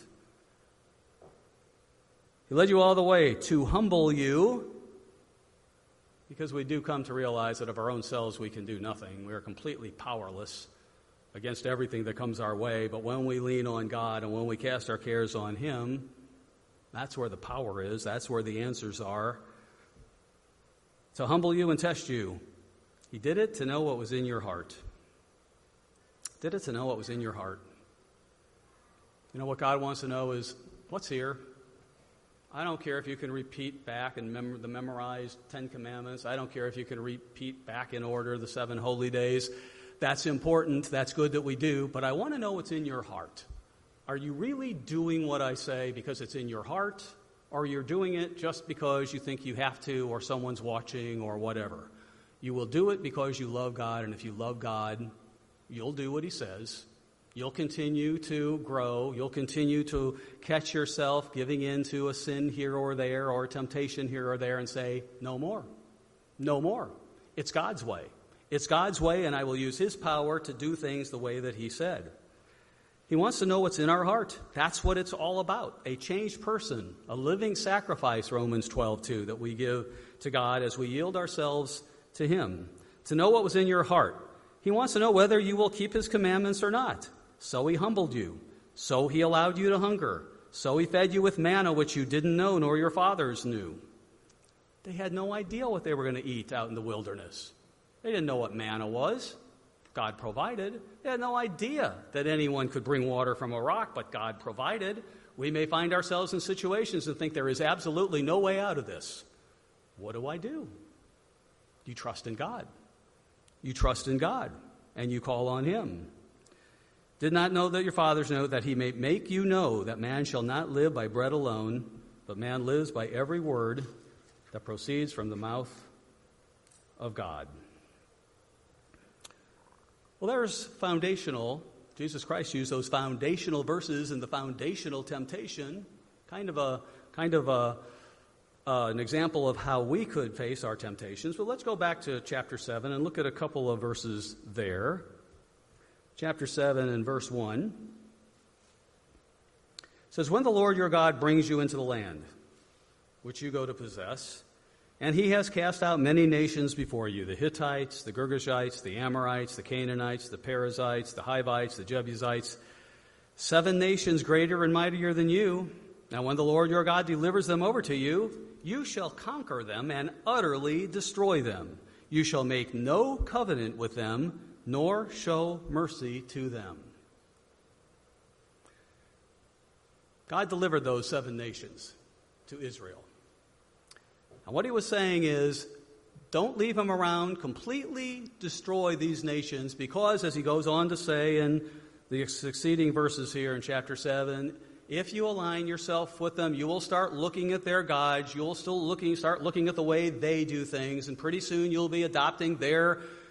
He led you all the way to humble you, because we do come to realize that of our own selves we can do nothing. We are completely powerless against everything that comes our way. But when we lean on God and when we cast our cares on him, that's where the power is. That's where the answers are. To humble you and test you. He did it to know what was in your heart. Did it to know what was in your heart. You know, what God wants to know is, what's here? I don't care if you can repeat back and the memorized 10 Commandments. I don't care if you can repeat back in order the 7 holy days. That's important. That's good that we do. But I want to know what's in your heart. Are you really doing what I say because it's in your heart? Or you're doing it just because you think you have to, or someone's watching, or whatever? You will do it because you love God, and if you love God, you'll do what he says. You'll continue to grow. You'll continue to catch yourself giving in to a sin here or there, or a temptation here or there, and say, no more. No more. It's God's way. It's God's way, and I will use his power to do things the way that he said. He wants to know what's in our heart. That's what it's all about. A changed person, a living sacrifice, Romans 12:2, that we give to God as we yield ourselves to him. To know what was in your heart. He wants to know whether you will keep his commandments or not. So he humbled you. So he allowed you to hunger. So he fed you with manna, which you didn't know nor your fathers knew. They had no idea what they were going to eat out in the wilderness. They didn't know what manna was. God provided. They had no idea that anyone could bring water from a rock, but God provided. We may find ourselves in situations and think there is absolutely no way out of this. What do I do? You trust in God. You trust in God, and you call on him. Did not know that your fathers know, that he may make you know that man shall not live by bread alone, but man lives by every word that proceeds from the mouth of God. Well, there's foundational. Jesus Christ used those foundational verses in the foundational temptation, kind of an example of how we could face our temptations. But let's go back to chapter 7 and look at a couple of verses there. Chapter 7 and verse 1 says, when the Lord your God brings you into the land which you go to possess, and he has cast out many nations before you, the Hittites, the Girgashites, the Amorites, the Canaanites, the Perizzites, the Hivites, the Jebusites, 7 nations greater and mightier than you. Now when the Lord your God delivers them over to you, you shall conquer them and utterly destroy them. You shall make no covenant with them, nor show mercy to them. God delivered those 7 nations to Israel. And what he was saying is, don't leave them around, completely destroy these nations, because, as he goes on to say in the succeeding verses here in chapter 7, if you align yourself with them, you will start looking at their gods, you'll start looking at the way they do things, and pretty soon you'll be adopting their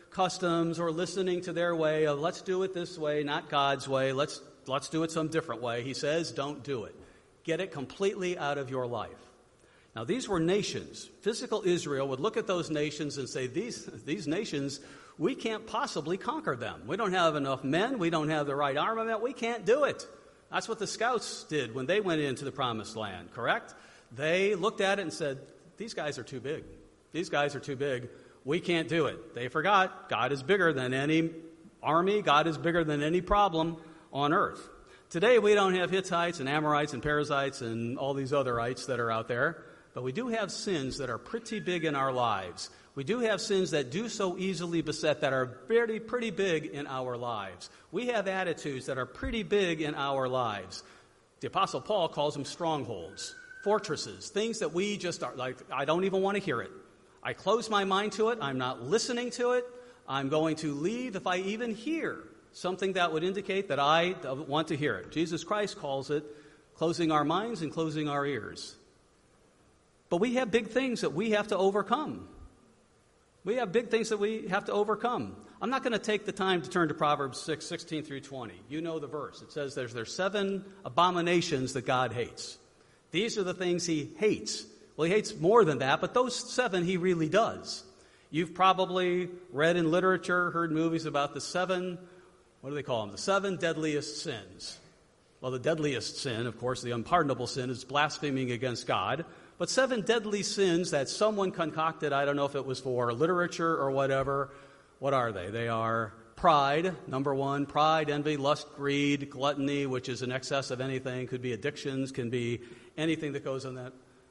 customs or listening to their way of let's do it this way, not God's way, let's do it some different way. He says, don't do it. Get it completely out of your life. Now, these were nations. Physical Israel would look at those nations and say, these nations, we can't possibly conquer them. We don't have enough men. We don't have the right armament. We can't do it. That's what the scouts did when they went into the promised land, correct? They looked at it and said, these guys are too big. These guys are too big. We can't do it. They forgot God is bigger than any army. God is bigger than any problem on earth. Today, we don't have Hittites and Amorites and Perizzites and all these otherites that are out there, but we do have sins that are pretty big in our lives. We do have sins that do so easily beset that are pretty big in our lives. We have attitudes that are pretty big in our lives. The Apostle Paul calls them strongholds, fortresses, things that we just are like, I don't even want to hear it. I close my mind to it. I'm not listening to it. I'm going to leave if I even hear something that would indicate that I want to hear it. Jesus Christ calls it closing our minds and closing our ears. But we have big things that we have to overcome. We have big things that we have to overcome. I'm not going to take the time to turn to Proverbs 6, 16 through 20. You know the verse. It says there's 7 abominations that God hates. These are the things he hates. Well, he hates more than that, but those 7 he really does. You've probably read in literature, heard movies about the 7, what do they call them? The 7 deadliest sins. Well, the deadliest sin, of course, the unpardonable sin, is blaspheming against God. But 7 deadly sins that someone concocted, I don't know if it was for literature or whatever. What are they? They are pride, number 1, pride, envy, lust, greed, gluttony, which is an excess of anything, could be addictions, can be anything that goes on that.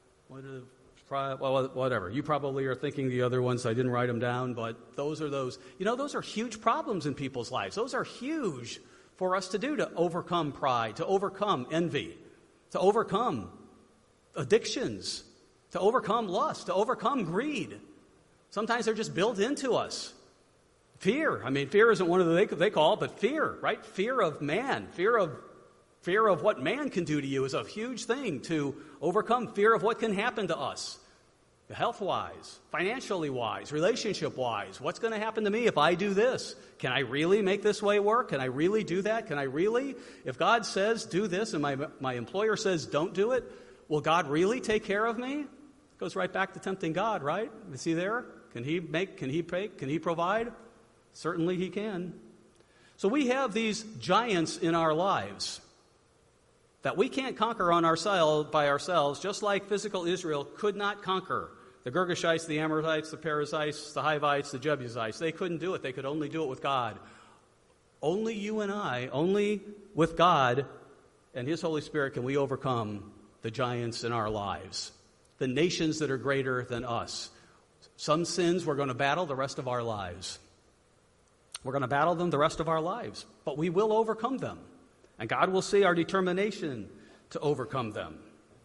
Whatever. You probably are thinking the other ones. I didn't write them down, but those are those. Those are huge problems in people's lives. Those are huge for us to do, to overcome pride, to overcome envy, to overcome addictions, to overcome lust, to overcome greed. Sometimes they're just built into us. Fear. Fear isn't one of the they call it, but fear, right? Fear of man. Fear of what man can do to you is a huge thing to overcome. Fear of what can happen to us, health-wise, financially-wise, relationship-wise. What's going to happen to me if I do this? Can I really make this way work? Can I really do that? Can I really? If God says do this and my employer says don't do it, will God really take care of me? It goes right back to tempting God, right? Is he there? Can he make? Can he pay? Can he provide? Certainly he can. So we have these giants in our lives that we can't conquer by ourselves, just like physical Israel could not conquer the Girgashites, the Amorites, the Perizzites, the Hivites, the Jebusites. They couldn't do it. They could only do it with God. Only you and I, only with God and his Holy Spirit can we overcome the giants in our lives, the nations that are greater than us. Some sins we're going to battle the rest of our lives. We're going to battle them the rest of our lives, but we will overcome them. And God will see our determination to overcome them.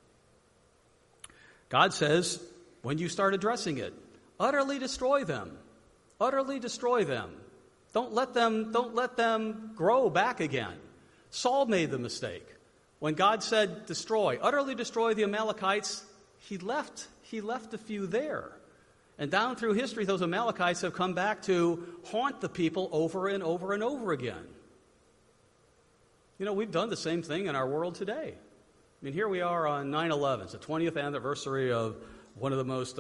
God says, when you start addressing it, utterly destroy them. Utterly destroy them. Don't let them grow back again. Saul made the mistake. When God said, utterly destroy the Amalekites, he left a few there. And down through history, those Amalekites have come back to haunt the people over and over and over again. We've done the same thing in our world today. Here we are on 9/11. It's the 20th anniversary of one of the most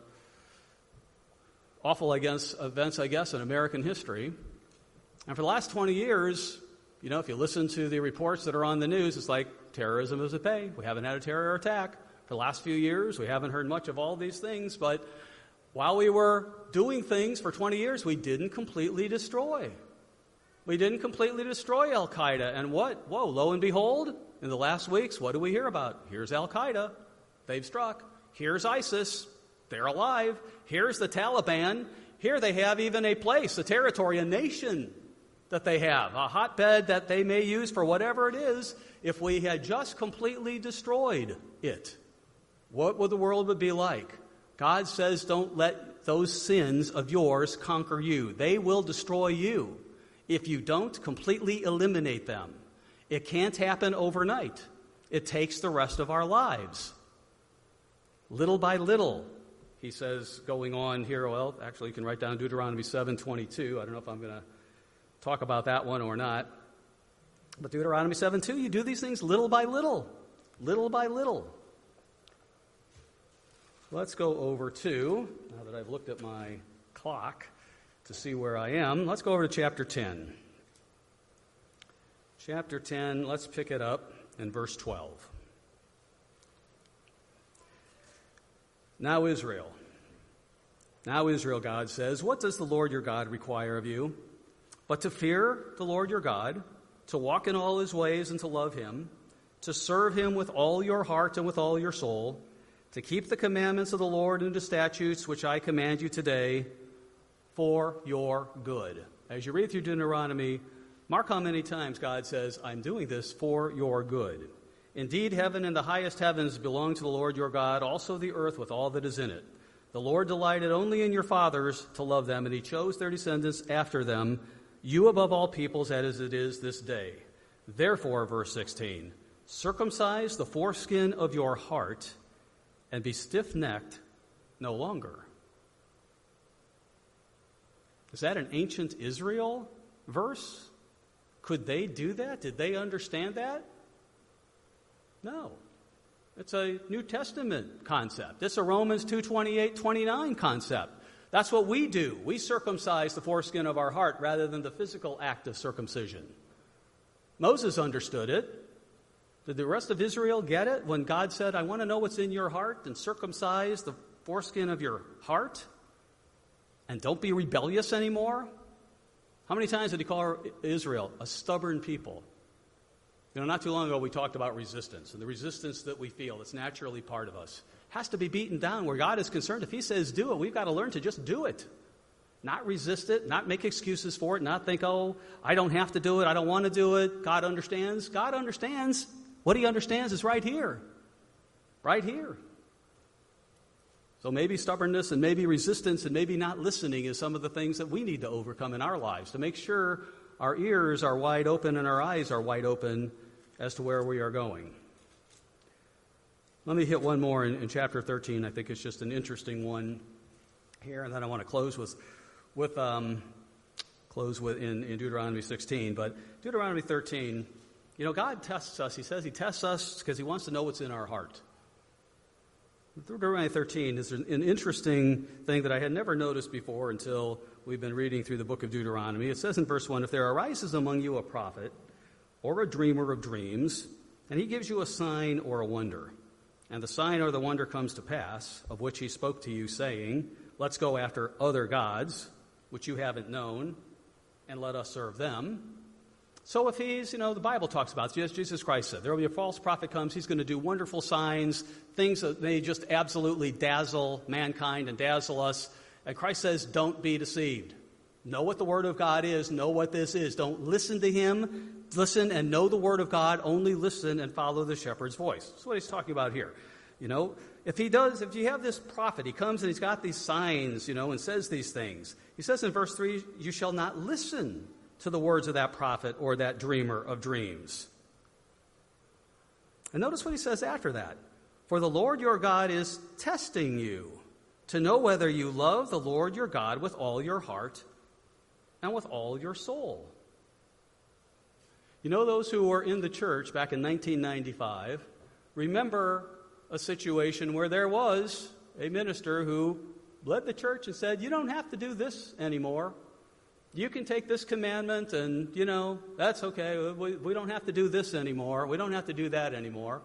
awful events, in American history. And for the last 20 years, if you listen to the reports that are on the news, it's like terrorism is at bay. We haven't had a terror attack. For the last few years, we haven't heard much of all these things. But while we were doing things for 20 years, we didn't completely destroy. We didn't completely destroy Al-Qaeda. And lo and behold, in the last weeks, what do we hear about? Here's Al-Qaeda. They've struck. Here's ISIS. They're alive. Here's the Taliban. Here they have even a place, a territory, a nation that they have, a hotbed that they may use for whatever it is. If we had just completely destroyed it, what would the world be like? God says, don't let those sins of yours conquer you. They will destroy you if you don't completely eliminate them. It can't happen overnight. It takes the rest of our lives. Little by little, he says, going on here, well, actually you can write down Deuteronomy 7:22. I don't know if I'm going to talk about that one or not. But Deuteronomy 7:2, you do these things little by little. Little by little. Let's go over to, now that I've looked at my clock to see where I am, let's go over to chapter 10. Chapter 10, let's pick it up in verse 12. Now Israel, God says, what does the Lord your God require of you? But to fear the Lord your God, to walk in all his ways and to love him, to serve him with all your heart and with all your soul, to keep the commandments of the Lord and the statutes which I command you today for your good. As you read through Deuteronomy, mark how many times God says, I'm doing this for your good. Indeed, heaven and the highest heavens belong to the Lord your God, also the earth with all that is in it. The Lord delighted only in your fathers to love them, and he chose their descendants after them, you above all peoples, as it is this day. Therefore, verse 16, circumcise the foreskin of your heart and be stiff-necked no longer. Is that an ancient Israel verse? Could they do that? Did they understand that? No. It's a New Testament concept. It's a Romans 2:28-29 concept. That's what we do. We circumcise the foreskin of our heart rather than the physical act of circumcision. Moses understood it. Did the rest of Israel get it when God said, I want to know what's in your heart and circumcise the foreskin of your heart? And don't be rebellious anymore? How many times did he call Israel a stubborn people? You know, not too long ago we talked about resistance, and the resistance that we feel that's naturally part of us has to be beaten down where God is concerned. If he says do it, we've got to learn to just do it. Not resist it, not make excuses for it, not think, oh, I don't have to do it, I don't want to do it. God understands. God understands. What he understands is right here. Right here. So maybe stubbornness and maybe resistance and maybe not listening is some of the things that we need to overcome in our lives to make sure our ears are wide open and our eyes are wide open as to where we are going. Let me hit one more in chapter 13. I think it's just an interesting one here, and then I want to close with in Deuteronomy 16. But Deuteronomy 13, you know, God tests us. He says he tests us because he wants to know what's in our heart. Deuteronomy 13 is an interesting thing that I had never noticed before until we've been reading through the book of Deuteronomy. It says in verse 1, if there arises among you a prophet or a dreamer of dreams, and he gives you a sign or a wonder, and the sign or the wonder comes to pass, of which he spoke to you, saying, let's go after other gods, which you haven't known, and let us serve them. So if he's, the Bible talks about it. Jesus Christ said, there will be a false prophet comes, he's going to do wonderful signs, things that may just absolutely dazzle mankind and dazzle us. And Christ says, don't be deceived. Know what the Word of God is, know what this is. Don't listen to him. Listen and know the Word of God. Only listen and follow the shepherd's voice. That's what he's talking about here. If you have this prophet, he comes and he's got these signs, and says these things. He says in verse 3, you shall not listen to the words of that prophet or that dreamer of dreams. And notice what he says after that. For the Lord your God is testing you to know whether you love the Lord your God with all your heart and with all your soul. Those who were in the church back in 1995 remember a situation where there was a minister who led the church and said, you don't have to do this anymore. You can take this commandment and, that's okay. We don't have to do this anymore. We don't have to do that anymore.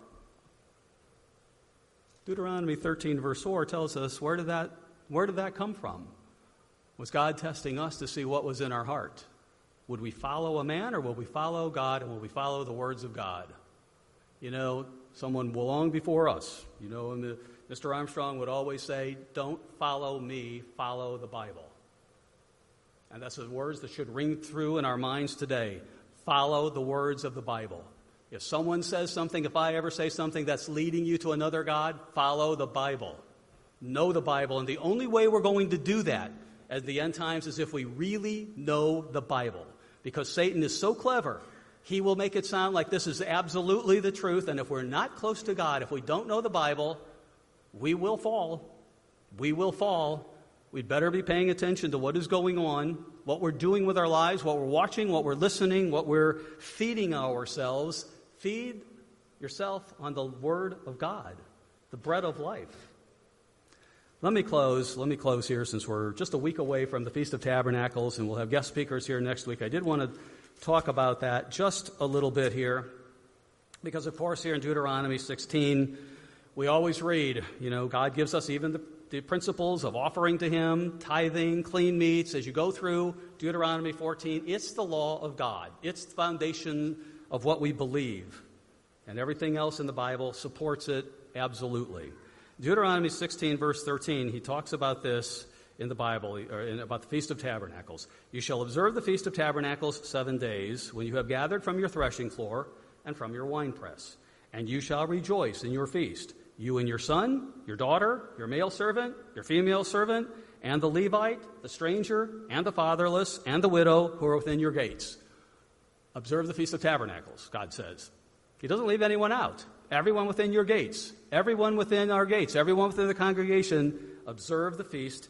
Deuteronomy 13 verse 4 tells us, where did that come from? Was God testing us to see what was in our heart? Would we follow a man or will we follow God and will we follow the words of God? Someone long before us, Mr. Armstrong would always say, don't follow me, follow the Bible. And that's the words that should ring through in our minds today. Follow the words of the Bible. If someone says something, if I ever say something that's leading you to another God, follow the Bible. Know the Bible. And the only way we're going to do that at the end times is if we really know the Bible. Because Satan is so clever, he will make it sound like this is absolutely the truth. And if we're not close to God, if we don't know the Bible, we will fall. We will fall. We'd better be paying attention to what is going on, what we're doing with our lives, what we're watching, what we're listening, what we're feeding ourselves. Feed yourself on the Word of God, the bread of life. Let me close here, since we're just a week away from the Feast of Tabernacles, and we'll have guest speakers here next week. I did want to talk about that just a little bit here, because, of course, here in Deuteronomy 16, we always read, God gives us even the principles of offering to Him, tithing, clean meats. As you go through Deuteronomy 14, it's the law of God. It's the foundation of what we believe. And everything else in the Bible supports it absolutely. Deuteronomy 16, verse 13, he talks about this in the Bible, about the Feast of Tabernacles. You shall observe the Feast of Tabernacles 7 days, when you have gathered from your threshing floor and from your winepress. And you shall rejoice in your feast, you and your son, your daughter, your male servant, your female servant, and the Levite, the stranger, and the fatherless, and the widow who are within your gates. Observe the Feast of Tabernacles, God says. He doesn't leave anyone out. Everyone within your gates, everyone within our gates, everyone within the congregation, observe the Feast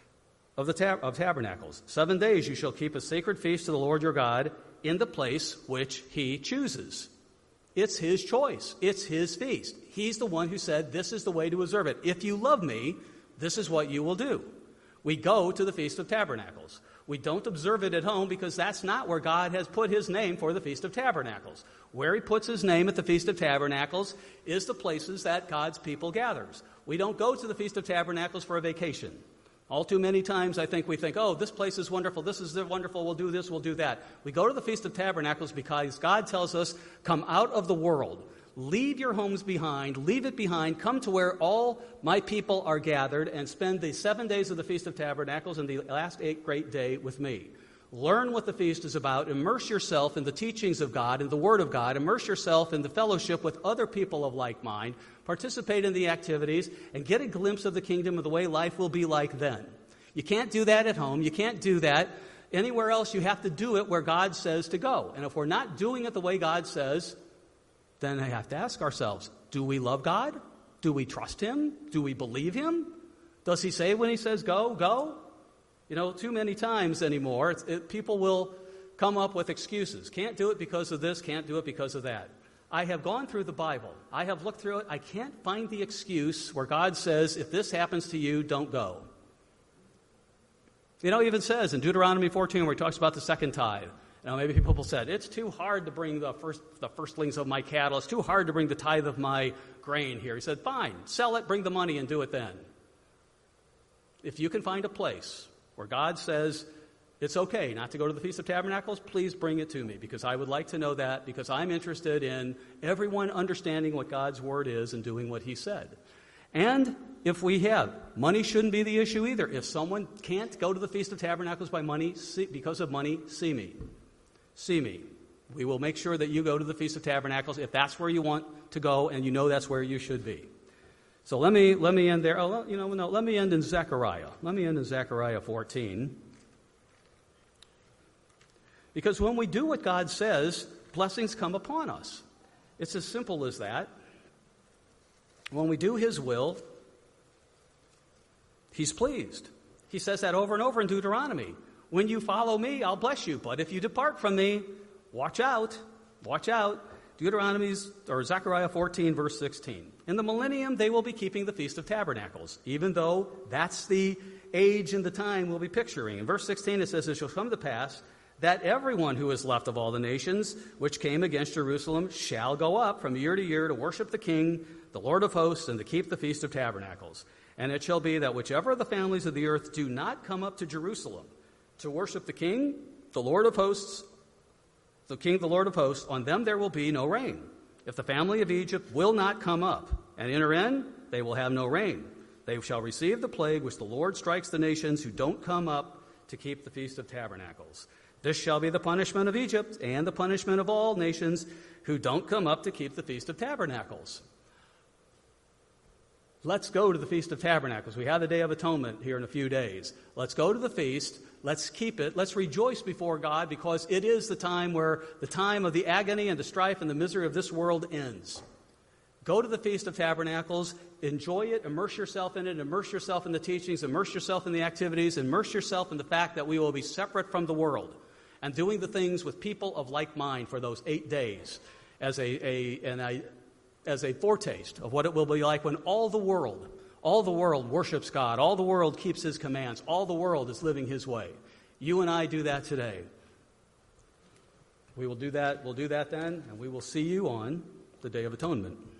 of Tabernacles. 7 days you shall keep a sacred feast to the Lord your God in the place which He chooses. It's His choice. It's His feast. He's the one who said, this is the way to observe it. If you love me, this is what you will do. We go to the Feast of Tabernacles. We don't observe it at home, because that's not where God has put His name for the Feast of Tabernacles. Where He puts His name at the Feast of Tabernacles is the places that God's people gathers. We don't go to the Feast of Tabernacles for a vacation. All too many times we think, oh, this place is wonderful, this is wonderful, we'll do this, we'll do that. We go to the Feast of Tabernacles because God tells us, come out of the world. Leave your homes behind, leave it behind, come to where all my people are gathered, and spend the 7 days of the Feast of Tabernacles and the last 8 great day with me. Learn what the feast is about. Immerse yourself in the teachings of God, in the Word of God. Immerse yourself in the fellowship with other people of like mind. Participate in the activities and get a glimpse of the kingdom of the way life will be like then. You can't do that at home. You can't do that anywhere else. You have to do it where God says to go. And if we're not doing it the way God says, then I have to ask ourselves, do we love God? Do we trust Him? Do we believe Him? Does He say when He says go, go? Too many times anymore, people will come up with excuses. Can't do it because of this, can't do it because of that. I have gone through the Bible. I have looked through it. I can't find the excuse where God says, if this happens to you, don't go. He even says in Deuteronomy 14, where He talks about the second tithe. Maybe people said, it's too hard to bring the firstlings of my cattle. It's too hard to bring the tithe of my grain here. He said, fine, sell it, bring the money, and do it then. If you can find a place where God says, it's okay not to go to the Feast of Tabernacles, please bring it to me, because I would like to know that, because I'm interested in everyone understanding what God's Word is and doing what He said. And if we have, money shouldn't be the issue either. If someone can't go to the Feast of Tabernacles because of money, see me. See me. We will make sure that you go to the Feast of Tabernacles if that's where you want to go and that's where you should be. So let me end there. Let me end in Zechariah. Let me end in Zechariah 14. Because when we do what God says, blessings come upon us. It's as simple as that. When we do His will, He's pleased. He says that over and over in Deuteronomy. When you follow me, I'll bless you. But if you depart from me, watch out. Watch out. Zechariah 14, verse 16. In the millennium, they will be keeping the Feast of Tabernacles, even though that's the age and the time we'll be picturing. In verse 16, it says, it shall come to pass that everyone who is left of all the nations which came against Jerusalem shall go up from year to year to worship the King, the Lord of hosts, and to keep the Feast of Tabernacles. And it shall be that whichever of the families of the earth do not come up to Jerusalem to worship the King, the Lord of hosts, the King, the Lord of hosts, on them there will be no rain. If the family of Egypt will not come up and enter in, they will have no rain. They shall receive the plague which the Lord strikes the nations who don't come up to keep the Feast of Tabernacles. This shall be the punishment of Egypt and the punishment of all nations who don't come up to keep the Feast of Tabernacles. Let's go to the Feast of Tabernacles. We have the Day of Atonement here in a few days. Let's go to the feast. Let's keep it. Let's rejoice before God, because it is the time where the time of the agony and the strife and the misery of this world ends. Go to the Feast of Tabernacles, enjoy it, immerse yourself in it, immerse yourself in the teachings, immerse yourself in the activities, immerse yourself in the fact that we will be separate from the world and doing the things with people of like mind for those 8 days as a foretaste of what it will be like when all the world worships God, all the world keeps His commands, all the world is living His way. You and I do that today. We will do that. We'll do that then, and we will see you on the Day of Atonement.